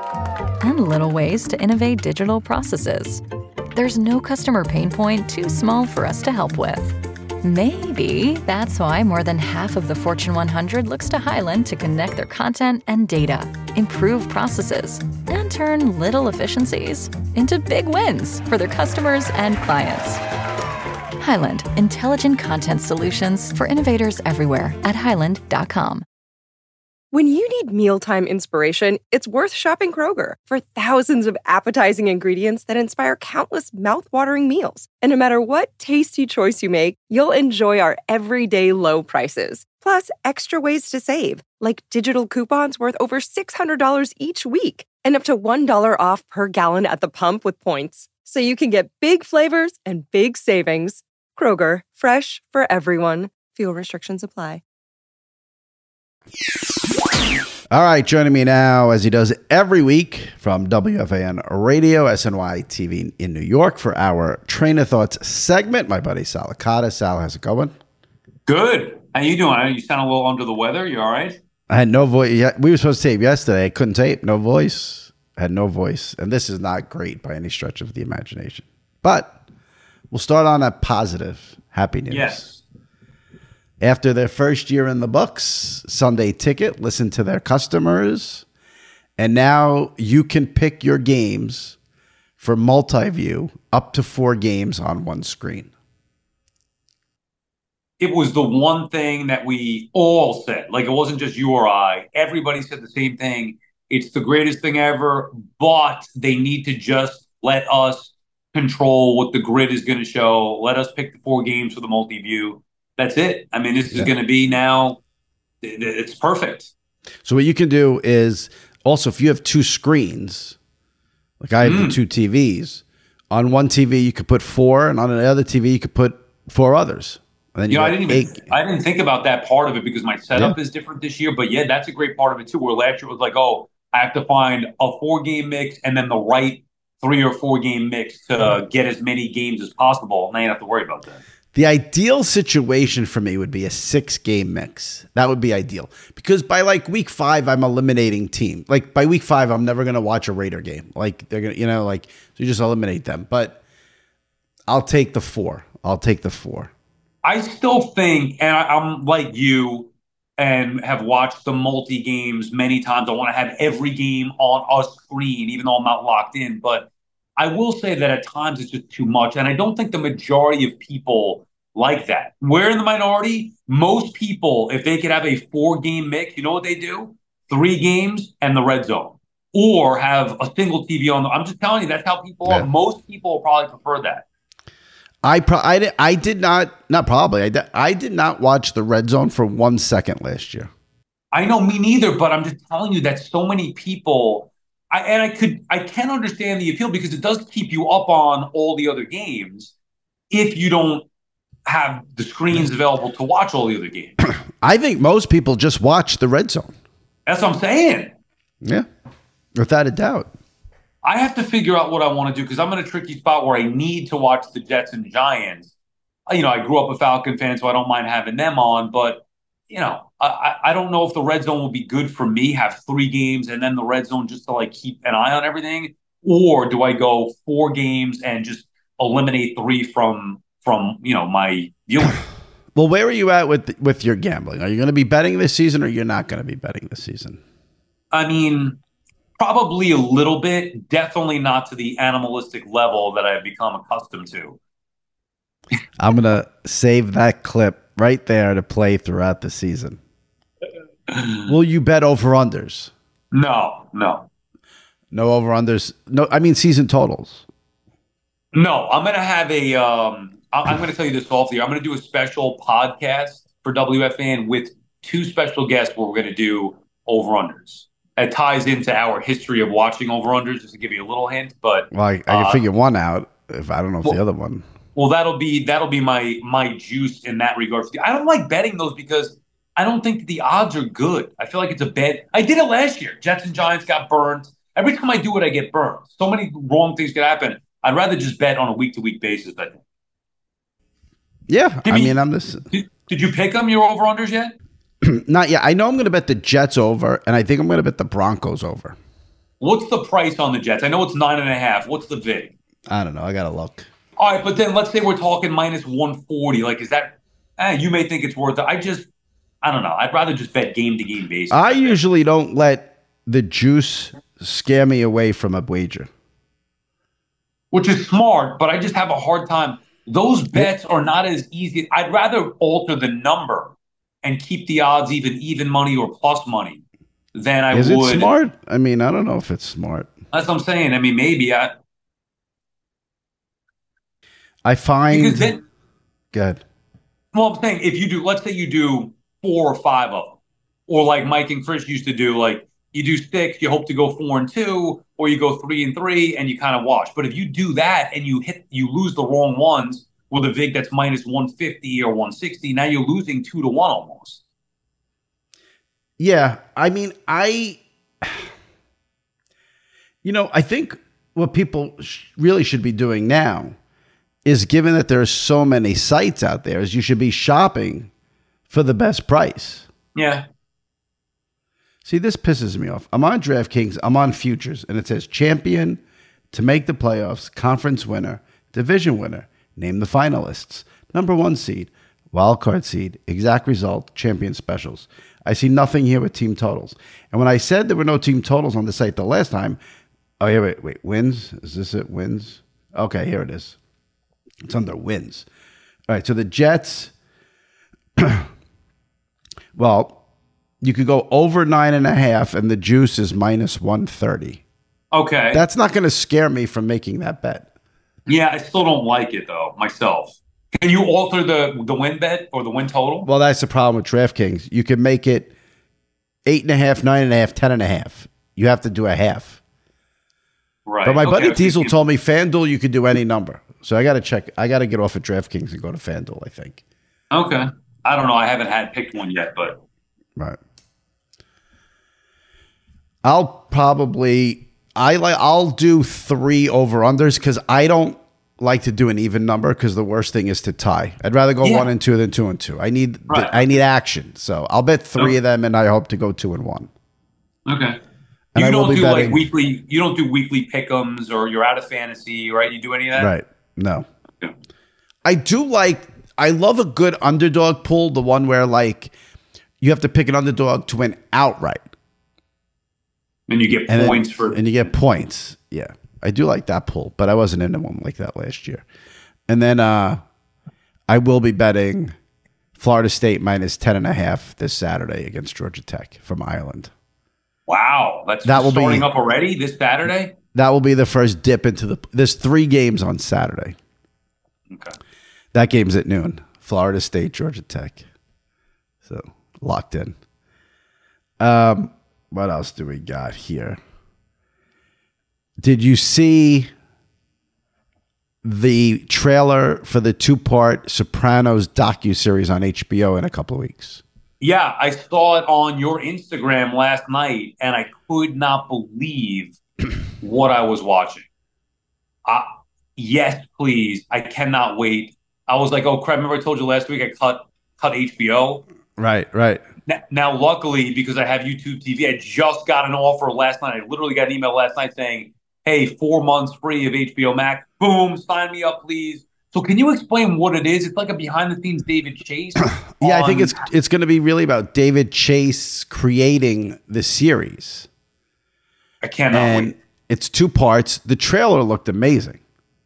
and little ways to innovate digital processes. There's no customer pain point too small for us to help with. Maybe that's why more than half of the Fortune one hundred looks to Highland to connect their content and data, improve processes, and turn little efficiencies into big wins for their customers and clients. Highland, intelligent content solutions for innovators everywhere at highland dot com.
When you need mealtime inspiration, it's worth shopping Kroger for thousands of appetizing ingredients that inspire countless mouthwatering meals. And no matter what tasty choice you make, you'll enjoy our everyday low prices. Plus, extra ways to save, like digital coupons worth over six hundred dollars each week and up to one dollar off per gallon at the pump with points. So you can get big flavors and big savings. Kroger, fresh for everyone. Fuel restrictions apply.
All right, joining me now, as he does every week from W F A N Radio, S N Y T V in New York, for our Train of Thoughts segment, my buddy Sal Licata. Sal, how's it going?
Good. How you doing? You sound a little under the weather. You all right?
I had no voice. Yeah, we were supposed to tape yesterday. I couldn't tape. No voice. I had no voice. And this is not great by any stretch of the imagination. But we'll start on a positive, happy news.
Yes.
After their first year in the books, Sunday Ticket listened to their customers, and now you can pick your games for multi-view, up to four games on one screen.
It was the one thing that we all said. Like, it wasn't just you or I. Everybody said the same thing. It's the greatest thing ever, but they need to just let us control what the grid is going to show. Let us pick the four games for the multi-view. That's it. I mean, this is
Yeah.
going to be now, it's perfect.
So what you can do is also, if you have two screens, like I have
Mm.
the two T Vs, on one T V you could put four, and on the other T V you could put four others. And then
You know, I
got
didn't even
eight.
I didn't think about that part of it because my setup
Yeah.
is different this year. But yeah, that's a great part of it too. Where last year it was like, oh, I have to find a four game mix and then the right three or four game mix to get as many games as possible. Now you don't have to worry about that.
The ideal situation for me would be a six game mix. That would be ideal, because by like week five, I'm eliminating team. Like by week five, I'm never going to watch a Raider game. Like they're going to, you know, like, so you just eliminate them. But I'll take the four. I'll take the four.
I still think, and I, I'm like you, and have watched the multi games many times. I want to have every game on a screen, even though I'm not locked in. But I will say that at times it's just too much. And I don't think the majority of people like that. We're in the minority. Most people, if they could have a four game mix, you know what they do? Three games and the red zone. Or have a single T V on. The, I'm just telling you, that's how people
Yeah.
are. Most people will probably prefer that.
I pro- I, did, I did not, not probably, I did, I did not watch the Red Zone for one second last year.
I know, me neither, but I'm just telling you that so many people, I, and I could, I can understand the appeal because it does keep you up on all the other games if you don't have the screens available to watch all the other games.
I think most people just watch the Red Zone.
That's what I'm saying.
Yeah, without a doubt.
I have to figure out what I want to do because I'm in a tricky spot where I need to watch the Jets and Giants. You know, I grew up a Falcon fan, so I don't mind having them on. But, you know, I, I don't know if the Red Zone will be good for me, have three games and then the Red Zone just to, like, keep an eye on everything. Or do I go four games and just eliminate three from, from you know, my viewing?
Well, where are you at with with your gambling? Are you going to be betting this season or you're not going to be betting this season?
I mean... Probably a little bit, definitely not to the animalistic level that I've become accustomed to.
I'm going to save that clip right there to play throughout the season. Will you bet over-unders?
No, no.
No over-unders? No, I mean season totals.
No, I'm going to have a, um, I'm going to tell you this off the air. I'm going to do a special podcast for W F A N with two special guests where we're going to do over-unders. It ties into our history of watching over-unders, just to give you a little hint. But
well, I, I can uh, figure one out. If I don't know if well, the other one.
Well, that'll be that'll be my my juice in that regard. I don't like betting those because I don't think the odds are good. I feel like it's a bad. I did it last year. Jets and Giants got burned. Every time I do it, I get burned. So many wrong things could happen. I'd rather just bet on a week to week basis. I think.
Yeah,
Give
I
me,
mean, I'm this.
Did, did you pick them your over-unders yet?
Not yet. I know I'm going to bet the Jets over, and I think I'm going to bet the Broncos over.
What's the price on the Jets? I know it's nine and a half. What's the vig?
I don't know. I got to look.
All right, but then let's say we're talking minus one forty. Like, is that? Eh, you may think it's worth it. I just, I don't know. I'd rather just bet game to game basis.
I usually don't let the juice scare me away from a wager,
which is smart. But I just have a hard time. Those bets are not as easy. I'd rather alter the number and keep the odds even even money or plus money than I
Is
would.
Is it smart? I mean, I don't know if it's smart.
That's what I'm saying. I mean, maybe. I
I find...
Because then,
good.
Well, I'm saying if you do, let's say you do four or five of them. Or like Mike and Chris used to do, like you do six, you hope to go four and two, or you go three and three, and you kind of wash. But if you do that and you hit, you lose the wrong ones, with a vig that's minus one fifty or one sixty, now you're losing two to one almost.
Yeah, I mean, I, you know, I think what people sh- really should be doing now is, given that there are so many sites out there, is you should be shopping for the best price.
Yeah.
See, this pisses me off. I'm on DraftKings, I'm on futures, and it says champion to make the playoffs, conference winner, division winner. Name the finalists. Number one seed, wild card seed, exact result, champion specials. I see nothing here with team totals. And when I said there were no team totals on the site the last time, oh, yeah, wait, wait, wins? Is this it? Wins? Okay, here it is. It's under wins. All right, so the Jets, well, you could go over nine and a half, and the juice is minus one thirty.
Okay.
That's not going to scare me from making that bet.
Yeah, I still don't like it, though, myself. Can you alter the the win bet or the win total?
Well, that's the problem with DraftKings. You can make it eight and a half, nine and a half, ten and a half. You have to do a half.
Right.
But my
okay,
buddy
okay.
Diesel told me FanDuel you could do any number. So I got to check. I got to get off of DraftKings and go to FanDuel, I think.
Okay. I don't know. I haven't had picked one yet, but.
Right. I'll probably... I like. I'll do three over unders because I don't like to do an even number because the worst thing is to tie. I'd rather go yeah. one and two than two and two. I need right. the, I need action. So I'll bet three okay. of them, and I hope to go two and one.
Okay.
And
you don't do
betting,
like weekly. You don't do weekly pick'ems, or you're out of fantasy, right? You do any of that?
Right. No.
Yeah.
I do like. I love a good underdog pool. The one where like you have to pick an underdog to win outright.
And you get
and
points
then,
for...
And you get points. Yeah. I do like that pool, but I wasn't into one like that last year. And then uh, I will be betting Florida State minus ten and a half this Saturday against Georgia Tech from Ireland.
Wow. That's
that will
starting
be,
up already this Saturday?
That will be the first dip into the... There's three games on Saturday.
Okay.
That game's at noon. Florida State, Georgia Tech. So locked in. Um, what else do we got here? Did you see the trailer for the two-part Sopranos docuseries on H B O in a couple of weeks?
Yeah, I saw it on your Instagram last night, and I could not believe what I was watching. Uh, yes, please. I cannot wait. I was like, oh, crap. Remember I told you last week I cut cut H B O?
Right, right.
Now, now, luckily, because I have YouTube T V, I just got an offer last night. I literally got an email last night saying, hey, four months free of H B O Max. Boom, sign me up, please. So can you explain what it is? It's like a behind-the-scenes David Chase.
Yeah,
on-
I think it's it's going to be really about David Chase creating the series.
I cannot
and
wait.
It's two parts. The trailer looked amazing.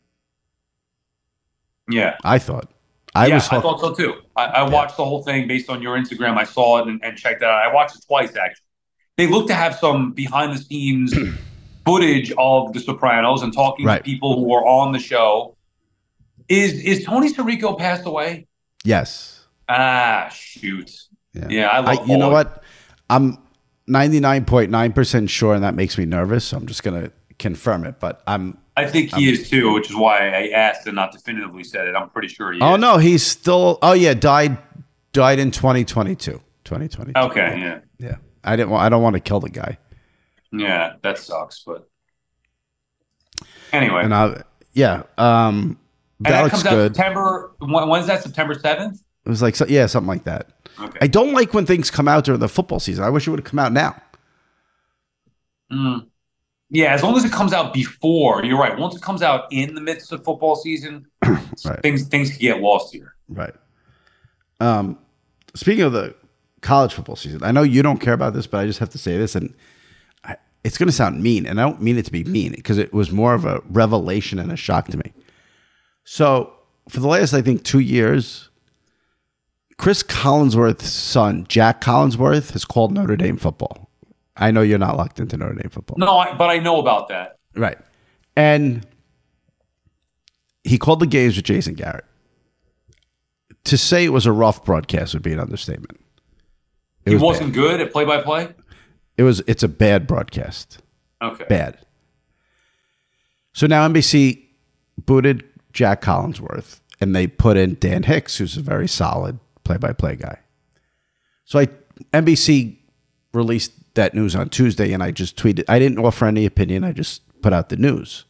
Yeah.
I thought. I
yeah,
was
I thought so too. I, I watched the whole thing based on your Instagram. I saw it and, and checked it out. I watched it twice, actually. They look to have some behind-the-scenes footage of The Sopranos and talking
right.
to people who are on the show. Is is Tony Sirico passed away?
Yes.
Ah, shoot.
Yeah,
yeah I love
I, You know what? I'm ninety-nine point nine percent sure, and that makes me nervous, so I'm just going to confirm it. But I'm...
I think he
I'm,
is too, which is why I asked and not definitively said it. I'm pretty sure he
oh,
is.
no, he's still... Oh, yeah, died died in twenty twenty-two. twenty twenty-two.
Okay, yeah.
Yeah. I didn't want, I don't want to kill the guy.
Yeah, that sucks, but... Anyway.
And I, yeah, um...
And
that,
that
looks
comes out
good.
September. When, when's that? September seventh?
It was like, yeah, something like that.
Okay.
I don't like when things come out during the football season. I wish it would have come out now.
Mm. Yeah, as long as it comes out before. You're right. Once it comes out in the midst of football season, right. things things can get lost here.
Right. Um, speaking of the college football season, I know you don't care about this, but I just have to say this, and I, it's going to sound mean, and I don't mean it to be mean because it was more of a revelation and a shock to me. So for the last, I think, two years, Chris Collinsworth's son, Jack Collinsworth, has called Notre Dame football. I know you're not locked into Notre Dame football.
No, I, but I know about that.
Right. And he called the games with Jason Garrett. To say it was a rough broadcast would be an understatement. It
he
was
wasn't
bad.
good at play-by-play?
It was. It's a bad broadcast.
Okay.
Bad. So now N B C booted Jack Collinsworth, and they put in Dan Hicks, who's a very solid play-by-play guy. So I N B C released that news on Tuesday, and I just tweeted. I didn't offer any opinion. I just put out the news.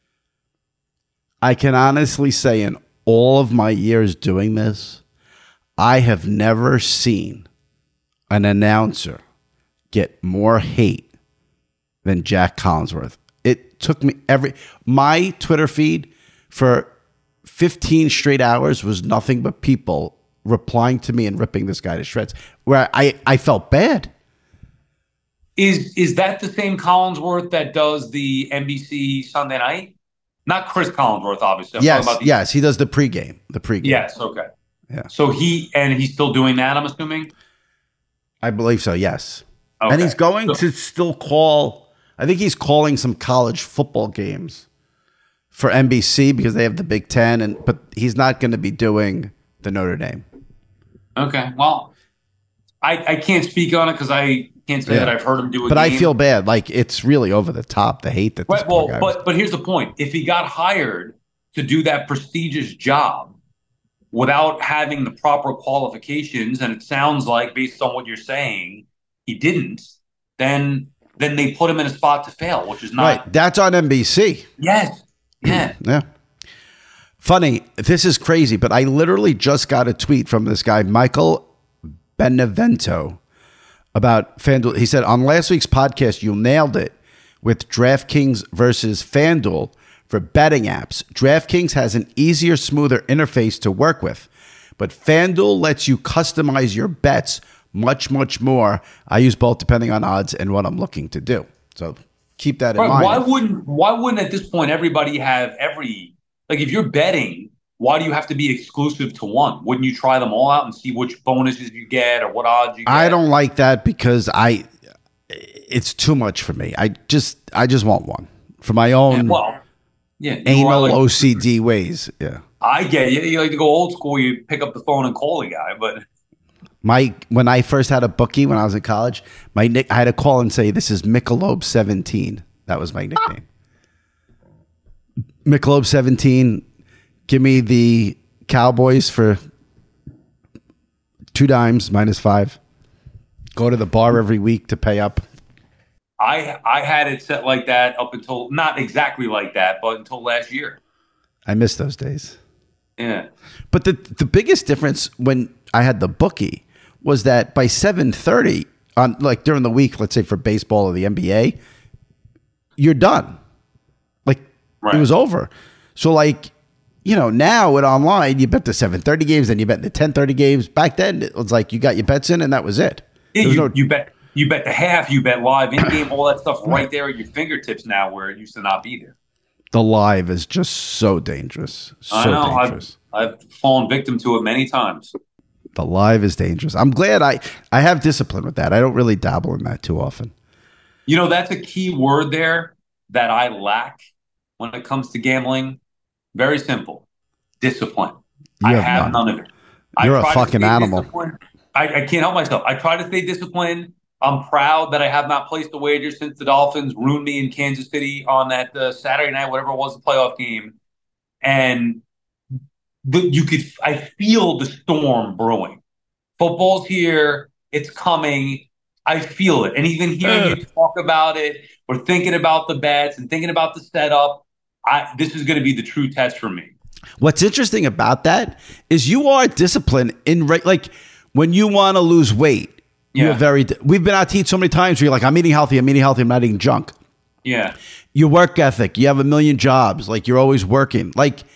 I can honestly say in all of my years doing this, I have never seen an announcer get more hate than Jack Collinsworth. It took me every... My Twitter feed for fifteen straight hours was nothing but people replying to me and ripping this guy to shreds, where I, I felt bad.
Is is that the same Collinsworth that does the N B C Sunday night? Not Chris Collinsworth, obviously. I'm
yes,
about the-
yes, he does the pregame. The pregame.
Yes, okay.
Yeah.
So he, and he's still doing that, I'm assuming?
I believe so, yes.
Okay.
And he's going
So-
to still call, I think he's calling some college football games for N B C because they have the Big Ten, and but he's not going to be doing the Notre Dame.
Okay. Well, I, I can't speak on it because I can't say
Yeah.
that I've heard him do a
But
game.
I feel bad. Like, it's really over the top, the hate that this
Right,
poor
well,
guy
but
was.
but here's the point: if he got hired to do that prestigious job without having the proper qualifications, and it sounds like, based on what you're saying, he didn't, then then they put him in a spot to fail, which is not
Right. That's on N B C.
Yes. Yeah.
Yeah. Funny, this is crazy, but I literally just got a tweet from this guy, Michael Benevento, about FanDuel. He said, on last week's podcast, you nailed it with DraftKings versus FanDuel for betting apps. DraftKings has an easier, smoother interface to work with, but FanDuel lets you customize your bets much, much more. I use both depending on odds and what I'm looking to do. So keep that in
Right,
mind.
why wouldn't why wouldn't at this point everybody have every like if you're betting, why do you have to be exclusive to one? Wouldn't you try them all out and see which bonuses you get or what odds you get?
I don't like that because I, it's too much for me. I just, I just want one for my own
Yeah, well, yeah, you are
anal
like-
O C D ways. Yeah.
I get you. You like to go old school. You pick up the phone and call the guy. But
my when I first had a bookie when I was in college, my nick I had to call and say, "This is Michelob seventeen." That was my nickname. Michelob seventeen. Give me the Cowboys for two dimes minus five. Go to the bar every week to pay up.
I I had it set like that up until not exactly like that, but until last year.
I miss those days.
Yeah.
But the the biggest difference when I had the bookie was that by seven thirty on like during the week, let's say for baseball or the N B A, you're done. Like right. It was over. So like, you know, now with online, you bet the seven thirty games, then you bet the ten thirty games. Back then, it was like you got your bets in and that was it.
Yeah,
was
you,
no-
you bet you bet the half, you bet live in game, all that stuff right there at your fingertips now, where it used to not be there.
The live is just so dangerous. So
I know.
dangerous.
I've, I've fallen victim to it many times.
The live is dangerous. I'm glad I, I have discipline with that. I don't really dabble in that too often.
You know, that's a key word there that I lack when it comes to gambling. Very simple. Discipline.
You
I
have
have
none.
none of it.
You're
I
a
try to
fucking
stay
animal.
disciplined. I, I can't help myself. I try to stay disciplined. I'm proud that I have not placed a wager since the Dolphins ruined me in Kansas City on that uh, Saturday night, whatever it was, the playoff game. And the, you could, I feel the storm brewing. Football's here. It's coming. I feel it. And even hearing uh. you talk about it, or thinking about the bets and thinking about the setup, I, this is going to be the true test for me.
What's interesting about that is you are disciplined in like when you want to lose weight.
Yeah.
You're very. We've been out to eat so many times where you're like, I'm eating healthy. I'm eating healthy. I'm not eating junk.
Yeah.
Your work ethic. You have a million jobs. Like you're always working. Like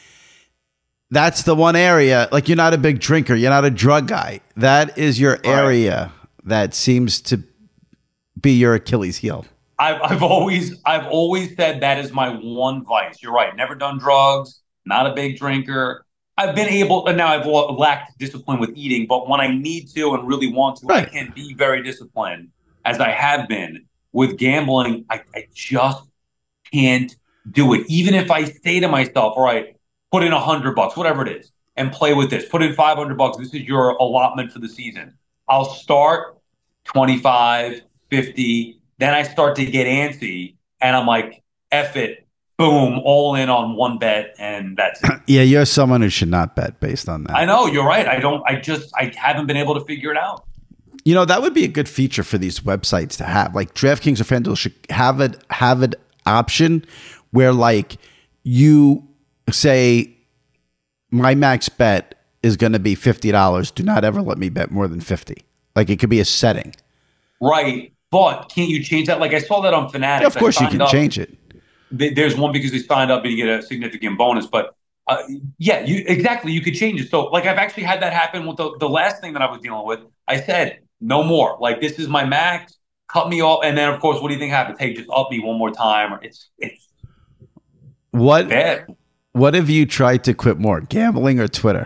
that's the one area. Like you're not a big drinker. You're not a drug guy. That is your area right. that seems to be your Achilles heel.
I've I've always I've always said that is my one vice. You're right. Never done drugs. Not a big drinker. I've been able, and now I've lacked discipline with eating, but when I need to and really want to, right. I can be very disciplined, as I have been. With gambling, I, I just can't do it. Even if I say to myself, all right, put in a hundred bucks, whatever it is, and play with this. Put in five hundred bucks. This is your allotment for the season. I'll start twenty-five, fifty. Then I start to get antsy, and I'm like, F it. Boom, all in on one bet, and that's it.
Yeah, you're someone who should not bet based on that.
I know, you're right. I don't, I just, I haven't been able to figure it out.
You know, that would be a good feature for these websites to have. Like DraftKings or FanDuel should have it, have an option where like you say, my max bet is going to be fifty dollars. Do not ever let me bet more than fifty. Like it could be a setting.
Right. But can't you change that? Like I saw that on Fanatics.
Yeah, of course you can up. change it.
There's one because they signed up and you get a significant bonus, but uh, yeah, you exactly. You could change it. So like I've actually had that happen with the, the last thing that I was dealing with. I said, no more. Like this is my max, cut me off. And then of course, what do you think happens? Hey, just up me one more time. Or it's, it's
what,
bad.
What have you tried to quit more, gambling or Twitter?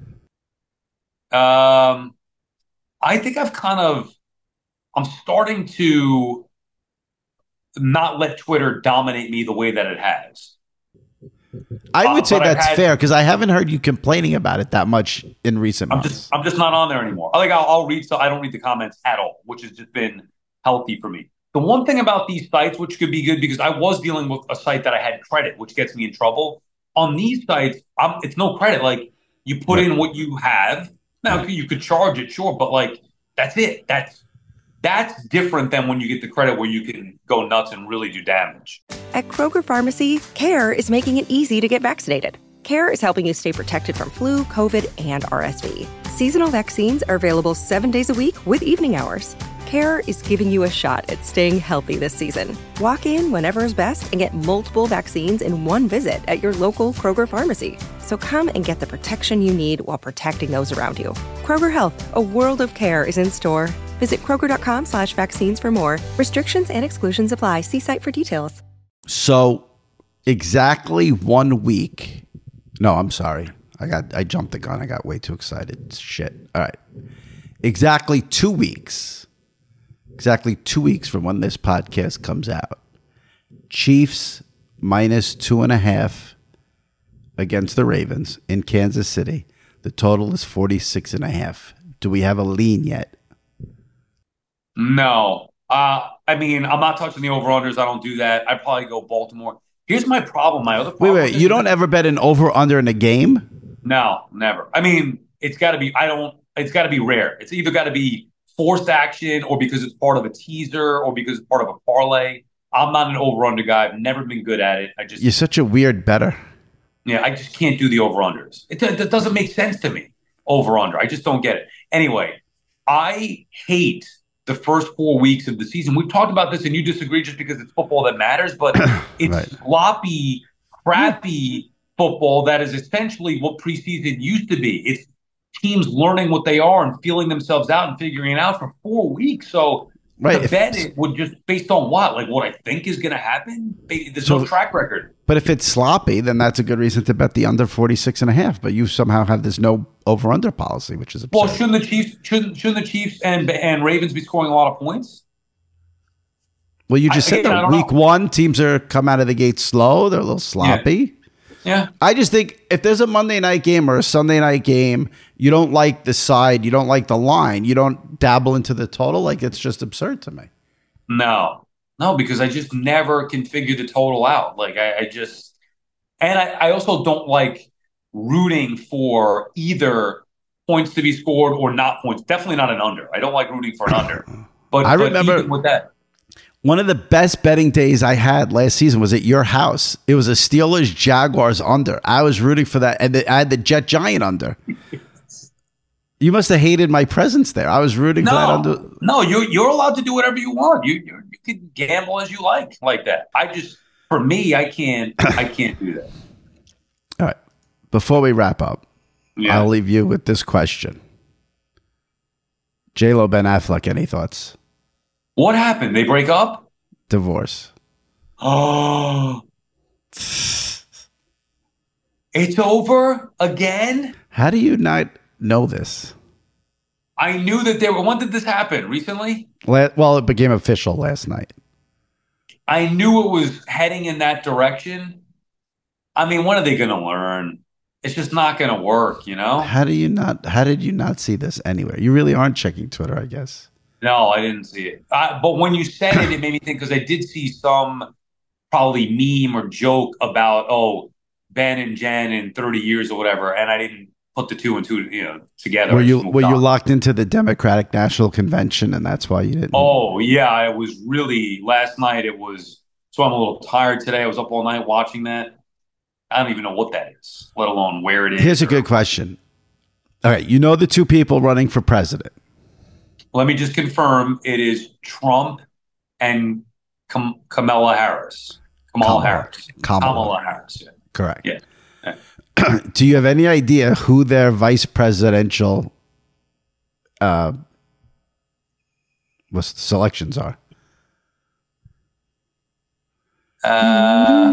Um, I think I've kind of, I'm starting to not let Twitter dominate me the way that it has.
I would
uh,
say that's
had,
fair because I haven't heard you complaining about it that much in recent
I'm
months.
Just, I'm just not on there anymore. Like I'll, I'll read, so I don't read the comments at all, which has just been healthy for me. The one thing about these sites, which could be good because I was dealing with a site that I had credit, which gets me in trouble. On these sites, I'm, it's no credit. Like you put right. in what you have. Now right. you could charge it, sure, but like that's it. That's That's different than when you get the credit where you can go nuts and really do damage.
At Kroger Pharmacy, CARE is making it easy to get vaccinated. CARE is helping you stay protected from flu, COVID, and R S V. Seasonal vaccines are available seven days a week with evening hours. CARE is giving you a shot at staying healthy this season. Walk in whenever is best and get multiple vaccines in one visit at your local Kroger Pharmacy. So come and get the protection you need while protecting those around you. Kroger Health, a world of care is in store. Visit Kroger.com slash vaccines for more. Restrictions and exclusions apply. See site for details.
So exactly one week. No, I'm sorry. I got I jumped the gun. I got way too excited. Shit. All right. Exactly two weeks. Exactly two weeks from when this podcast comes out. Chiefs minus two and a half against the Ravens in Kansas City. The total is forty-six and a half. Do we have a lean yet?
No. Uh, I mean, I'm not touching the over-unders. I don't do that. I'd probably go Baltimore. Here's my problem. My other problem.
Wait, wait. You don't ever bet an over-under in a game?
No, never. I mean, it's got to be, I don't, it's got to be rare. It's either got to be forced action or because it's part of a teaser or because it's part of a parlay. I'm not an over-under guy. I've never been good at it. I just.
You're such a weird bettor.
Yeah, I just can't do the over-unders. It, it doesn't make sense to me, over-under. I just don't get it. Anyway, I hate the first four weeks of the season. We've talked about this, and you disagree just because it's football that matters, but it's
right.
sloppy, crappy football that is essentially what preseason used to be. It's teams learning what they are and feeling themselves out and figuring it out for four weeks. So
right.
the bet it would just based on what? Like what I think is going to happen? There's
so,
no track record.
But if it's sloppy, then that's a good reason to bet the under forty-six and a half. But you somehow have this no over-under policy, which is absurd.
Well, shouldn't the Chiefs shouldn't shouldn't the Chiefs and and Ravens be scoring a lot of points?
Well, you just
I,
said
again,
that week
know.
one teams are come out of the gate slow. They're a little sloppy.
Yeah. yeah.
I just think if there's a Monday night game or a Sunday night game, you don't like the side, you don't like the line, you don't dabble into the total. Like it's just absurd to me.
No, no, because I just never can figure the total out. Like I, I just, and I, I also don't like rooting for either points to be scored or not points. Definitely not an under. I don't like rooting for an under. But
I
but
remember
even with that.
One of the best betting days I had last season was at your house. It was a Steelers Jaguars under. I was rooting for that, and I had the Jet Giant under. You must have hated my presence there. I was rooting
no,
for that under.
No, you you're allowed to do whatever you want. You you you can gamble as you like, like that. I just, for me, I can't I can't do that.
All right. Before we wrap up,
yeah.
I'll leave you with this question: J-Lo, Ben Affleck, any thoughts?
What happened? They break up?
Divorce.
Oh, it's over again?
How do you not know this?
I knew that they were. When did this happen? Recently?
Well, it became official last night.
I knew it was heading in that direction. I mean, when are they going to learn? It's just not going to work, you know?
How do you not? How did you not see this anywhere? You really aren't checking Twitter, I guess.
No, I didn't see it. Uh, but when you said it, it made me think because I did see some probably meme or joke about, oh, Ben and Jen in thirty years or whatever, and I didn't put the two and two, you know, together.
Were you were you locked into the Democratic National Convention, and that's why you didn't?
Oh yeah, I was really last night. It was so I'm a little tired today. I was up all night watching that. I don't even know what that is, let alone where it is.
Here's a
or,
good question. All right, you know the two people running for president.
Let me just confirm: it is Trump and Kam- Kamala Harris. Kamala, Kamala Harris.
Kamala,
Kamala Harris. Yeah.
Correct.
Yeah. yeah.
Do you have any idea who their vice presidential uh, what selections are?
Uh,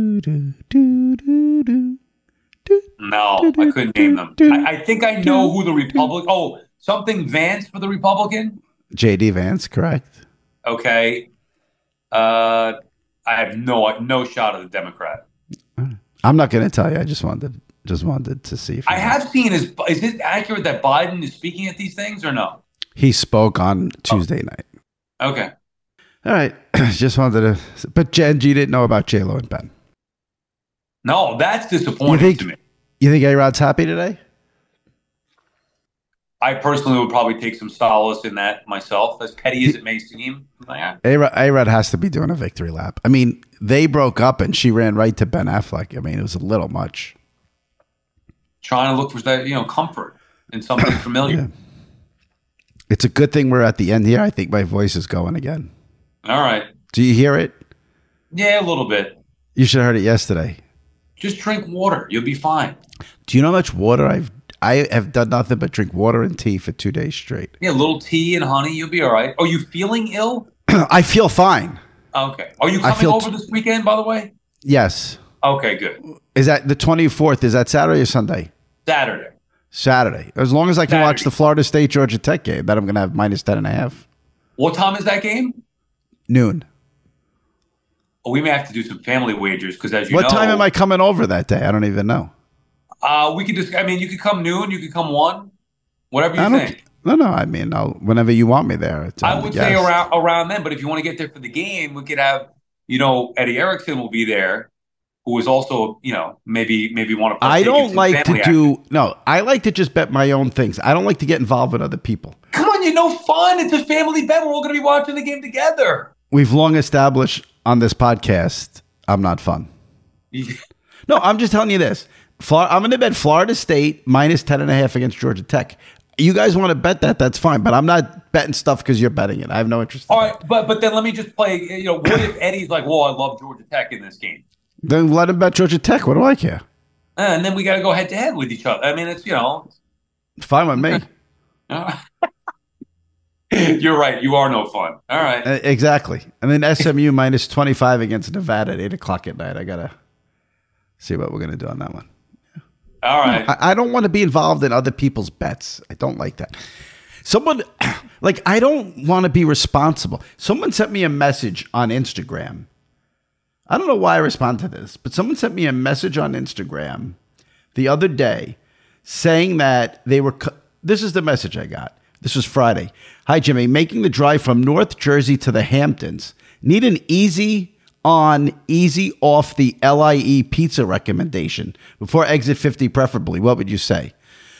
no, I couldn't name them. I, I think I know who the Republic. Oh, something Vance for the Republican.
J D Vance, correct?
Okay. Uh, I have no no shot at the Democrat.
I'm not going to tell you. I just wanted just wanted to see. If
I have know. seen. Is is it accurate that Biden is speaking at these things or no?
He spoke on Tuesday oh. night.
Okay.
All right. Just wanted to. But Jen G didn't know about J-Lo and Ben.
No, that's disappointing
you think,
to me.
You think A-Rod's happy today?
I personally would probably take some solace in that myself, as petty as it may seem.
A-Rod, A-Rod has to be doing a victory lap. I mean, they broke up and she ran right to Ben Affleck. I mean, it was a little much.
Trying to look for that, you know, comfort in something familiar. Yeah.
It's a good thing we're at the end here. I think my voice is going again.
All right.
Do you hear it?
Yeah, a little bit.
You should have heard it yesterday.
Just drink water. You'll be fine.
Do you know how much water I've I have done nothing but drink water and tea for two days straight.
Yeah, a little tea and honey. You'll be all right. Are you feeling ill?
I feel fine.
Okay. Are you coming over t- this weekend, by the way?
Yes.
Okay, good.
Is that the twenty-fourth? Is that Saturday or Sunday?
Saturday.
Saturday. As long as I can
Saturday.
watch the Florida State Georgia Tech game, then I'm going to have minus ten and a half.
What time is that game?
Noon.
we may have to do some family wagers because, as you
what
know,
what time am I coming over that day? I don't even know.
Uh, we could just. I mean, you could come noon. You could come one. Whatever you
I don't,
think.
No, no. I mean, I'll, whenever you want me there.
I would say around around then. But if you want to get there for the game, we could have. You know, Eddie Erickson will be there, who is also, you know, maybe maybe want to.
I don't like to do. Action. No, I like to just bet my own things. I don't like to get involved with other people.
Come on, you're no fun. It's a family bet. We're all going to be watching the game together.
We've long established on this podcast, I'm not fun. No, I'm just telling you this. Florida, I'm going to bet Florida State minus ten and a half against Georgia Tech. You guys want to bet that? That's fine. But I'm not betting stuff because you're betting it. I have no interest.
All
in
right. But but then let me just play. You know, what if Eddie's like, well, I love Georgia Tech in this game?
Then let him bet Georgia Tech. What do I care?
And then we got to go head to head with each other. I mean, it's, you know.
It's fine with me.
You're right. You are no fun. All right.
Uh, exactly. And then S M U minus twenty-five against Nevada at eight o'clock at night. I got to see what we're going to do on that one. Yeah.
All right.
No, I, I don't want to be involved in other people's bets. I don't like that. Someone, like, I don't want to be responsible. Someone sent me a message on Instagram. I don't know why I respond to this, but someone sent me a message on Instagram the other day saying that they were, co- this is the message I got. This was Friday. Hi, Jimmy. Making the drive from North Jersey to the Hamptons. Need an easy on, easy off the L I E pizza recommendation before exit fifty, preferably. What would you say?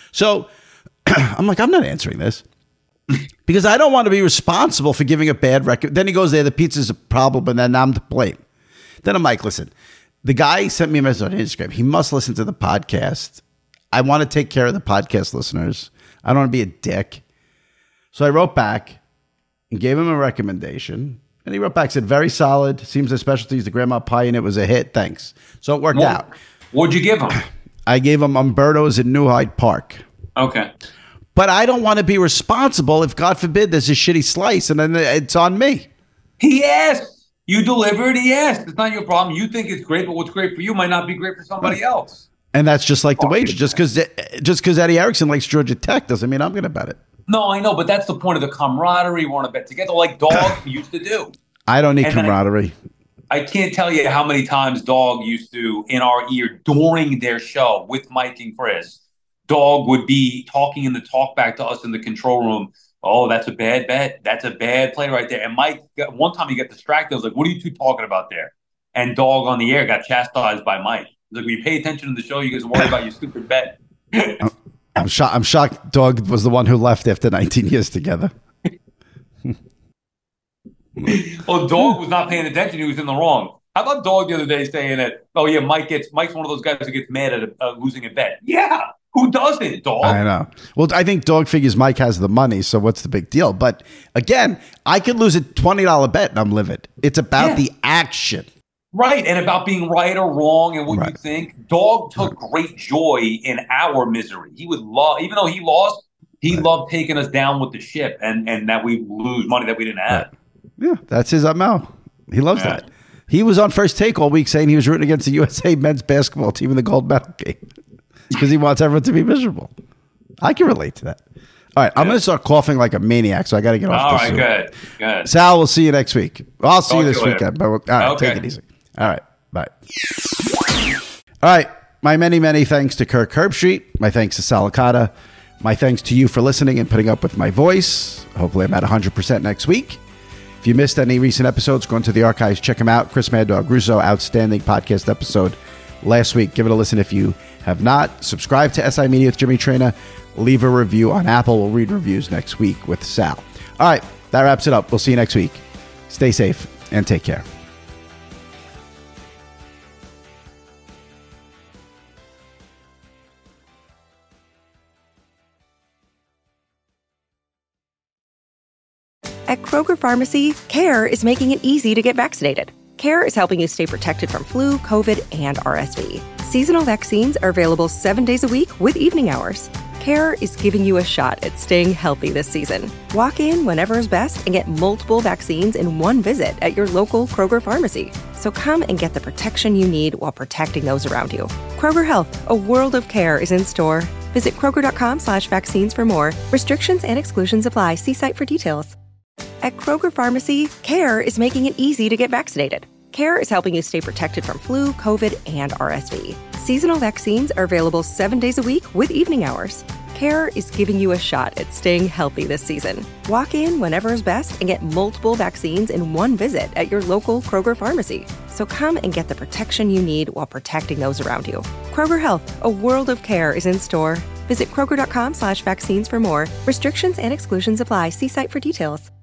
So I'm like, I'm not answering this because I don't want to be responsible for giving a bad record. Then he goes there, the pizza's a problem, and then I'm to blame. Then I'm like, listen, the guy sent me a message on Instagram. He must listen to the podcast. I want to take care of the podcast listeners. I don't want to be a dick. So I wrote back and gave him a recommendation. And he wrote back, said, very solid. Seems their specialty is the grandma pie, and it was a hit. Thanks. So it worked
what,
out.
What'd you give him?
I gave him Umberto's in New Hyde Park.
Okay.
But I don't want to be responsible if, God forbid, there's a shitty slice, and then it's on me.
He asked. You delivered. He asked. It's not your problem. You think it's great, but what's great for you might not be great for somebody else.
And that's just like the wager. Just because just because Eddie Erickson likes Georgia Tech doesn't mean I'm going to bet it.
No, I know, but that's the point of the camaraderie. We want to bet together like Dog used to do.
I don't need
and
camaraderie.
I, I can't tell you how many times Dog used to, in our ear, during their show with Mike and Chris, Dog would be talking in the talk back to us in the control room. Oh, that's a bad bet. That's a bad play right there. And Mike, got, one time he got distracted. I was like, what are you two talking about there? And Dog on the air got chastised by Mike. He's like, will you pay attention to the show? You guys worry about your stupid bet.
I'm shocked. I'm shocked. Dog was the one who left after nineteen years together.
Well, Dog was not paying attention. He was in the wrong. How about Dog the other day saying that? Oh yeah, Mike gets Mike's one of those guys who gets mad at a, uh, losing a bet. Yeah, who doesn't? Dog.
I know. Well, I think Dog figures Mike has the money, so what's the big deal? But again, I could lose a twenty dollar bet and I'm livid. It's about yeah. the action.
Right, and about being right or wrong and what
right.
you think. Dog took great joy in our misery. He would love, even though he lost, he right. loved taking us down with the ship and, and that we lose money that we didn't have.
Right. Yeah, that's his M O. He loves yeah. that. He was on First Take all week saying he was rooting against the U S A men's basketball team in the gold medal game because he wants everyone to be miserable. I can relate to that. All right, I'm yeah. going to start coughing like a maniac, so I got to get off
all
this.
All right, good, good.
Sal, we'll see you next week. I'll see Talk you this weekend. But we'll, all right,
okay.
take it easy. All right, bye. All right, my many, many thanks to Kirk Herbstreit. My thanks to Sal Licata. My thanks to you for listening and putting up with my voice. Hopefully I'm at one hundred percent next week. If you missed any recent episodes, go into the archives, check them out. Chris Mad Dog Russo, outstanding podcast episode last week. Give it a listen if you have not. Subscribe to S I Media with Jimmy Traina. Leave a review on Apple. We'll read reviews next week with Sal. All right, that wraps it up. We'll see you next week. Stay safe and take care.
At Kroger Pharmacy, CARE is making it easy to get vaccinated. CARE is helping you stay protected from flu, COVID, and R S V. Seasonal vaccines are available seven days a week with evening hours. CARE is giving you a shot at staying healthy this season. Walk in whenever is best and get multiple vaccines in one visit at your local Kroger Pharmacy. So come and get the protection you need while protecting those around you. Kroger Health, a world of care is in store. Visit Kroger.com slash vaccines for more. Restrictions and exclusions apply. See site for details. At Kroger Pharmacy, CARE is making it easy to get vaccinated. CARE is helping you stay protected from flu, COVID, and R S V. Seasonal vaccines are available seven days a week with evening hours. CARE is giving you a shot at staying healthy this season. Walk in whenever is best and get multiple vaccines in one visit at your local Kroger pharmacy. So come and get the protection you need while protecting those around you. Kroger Health, a world of care is in store. Visit Kroger.com slash vaccines for more. Restrictions and exclusions apply. See site for details.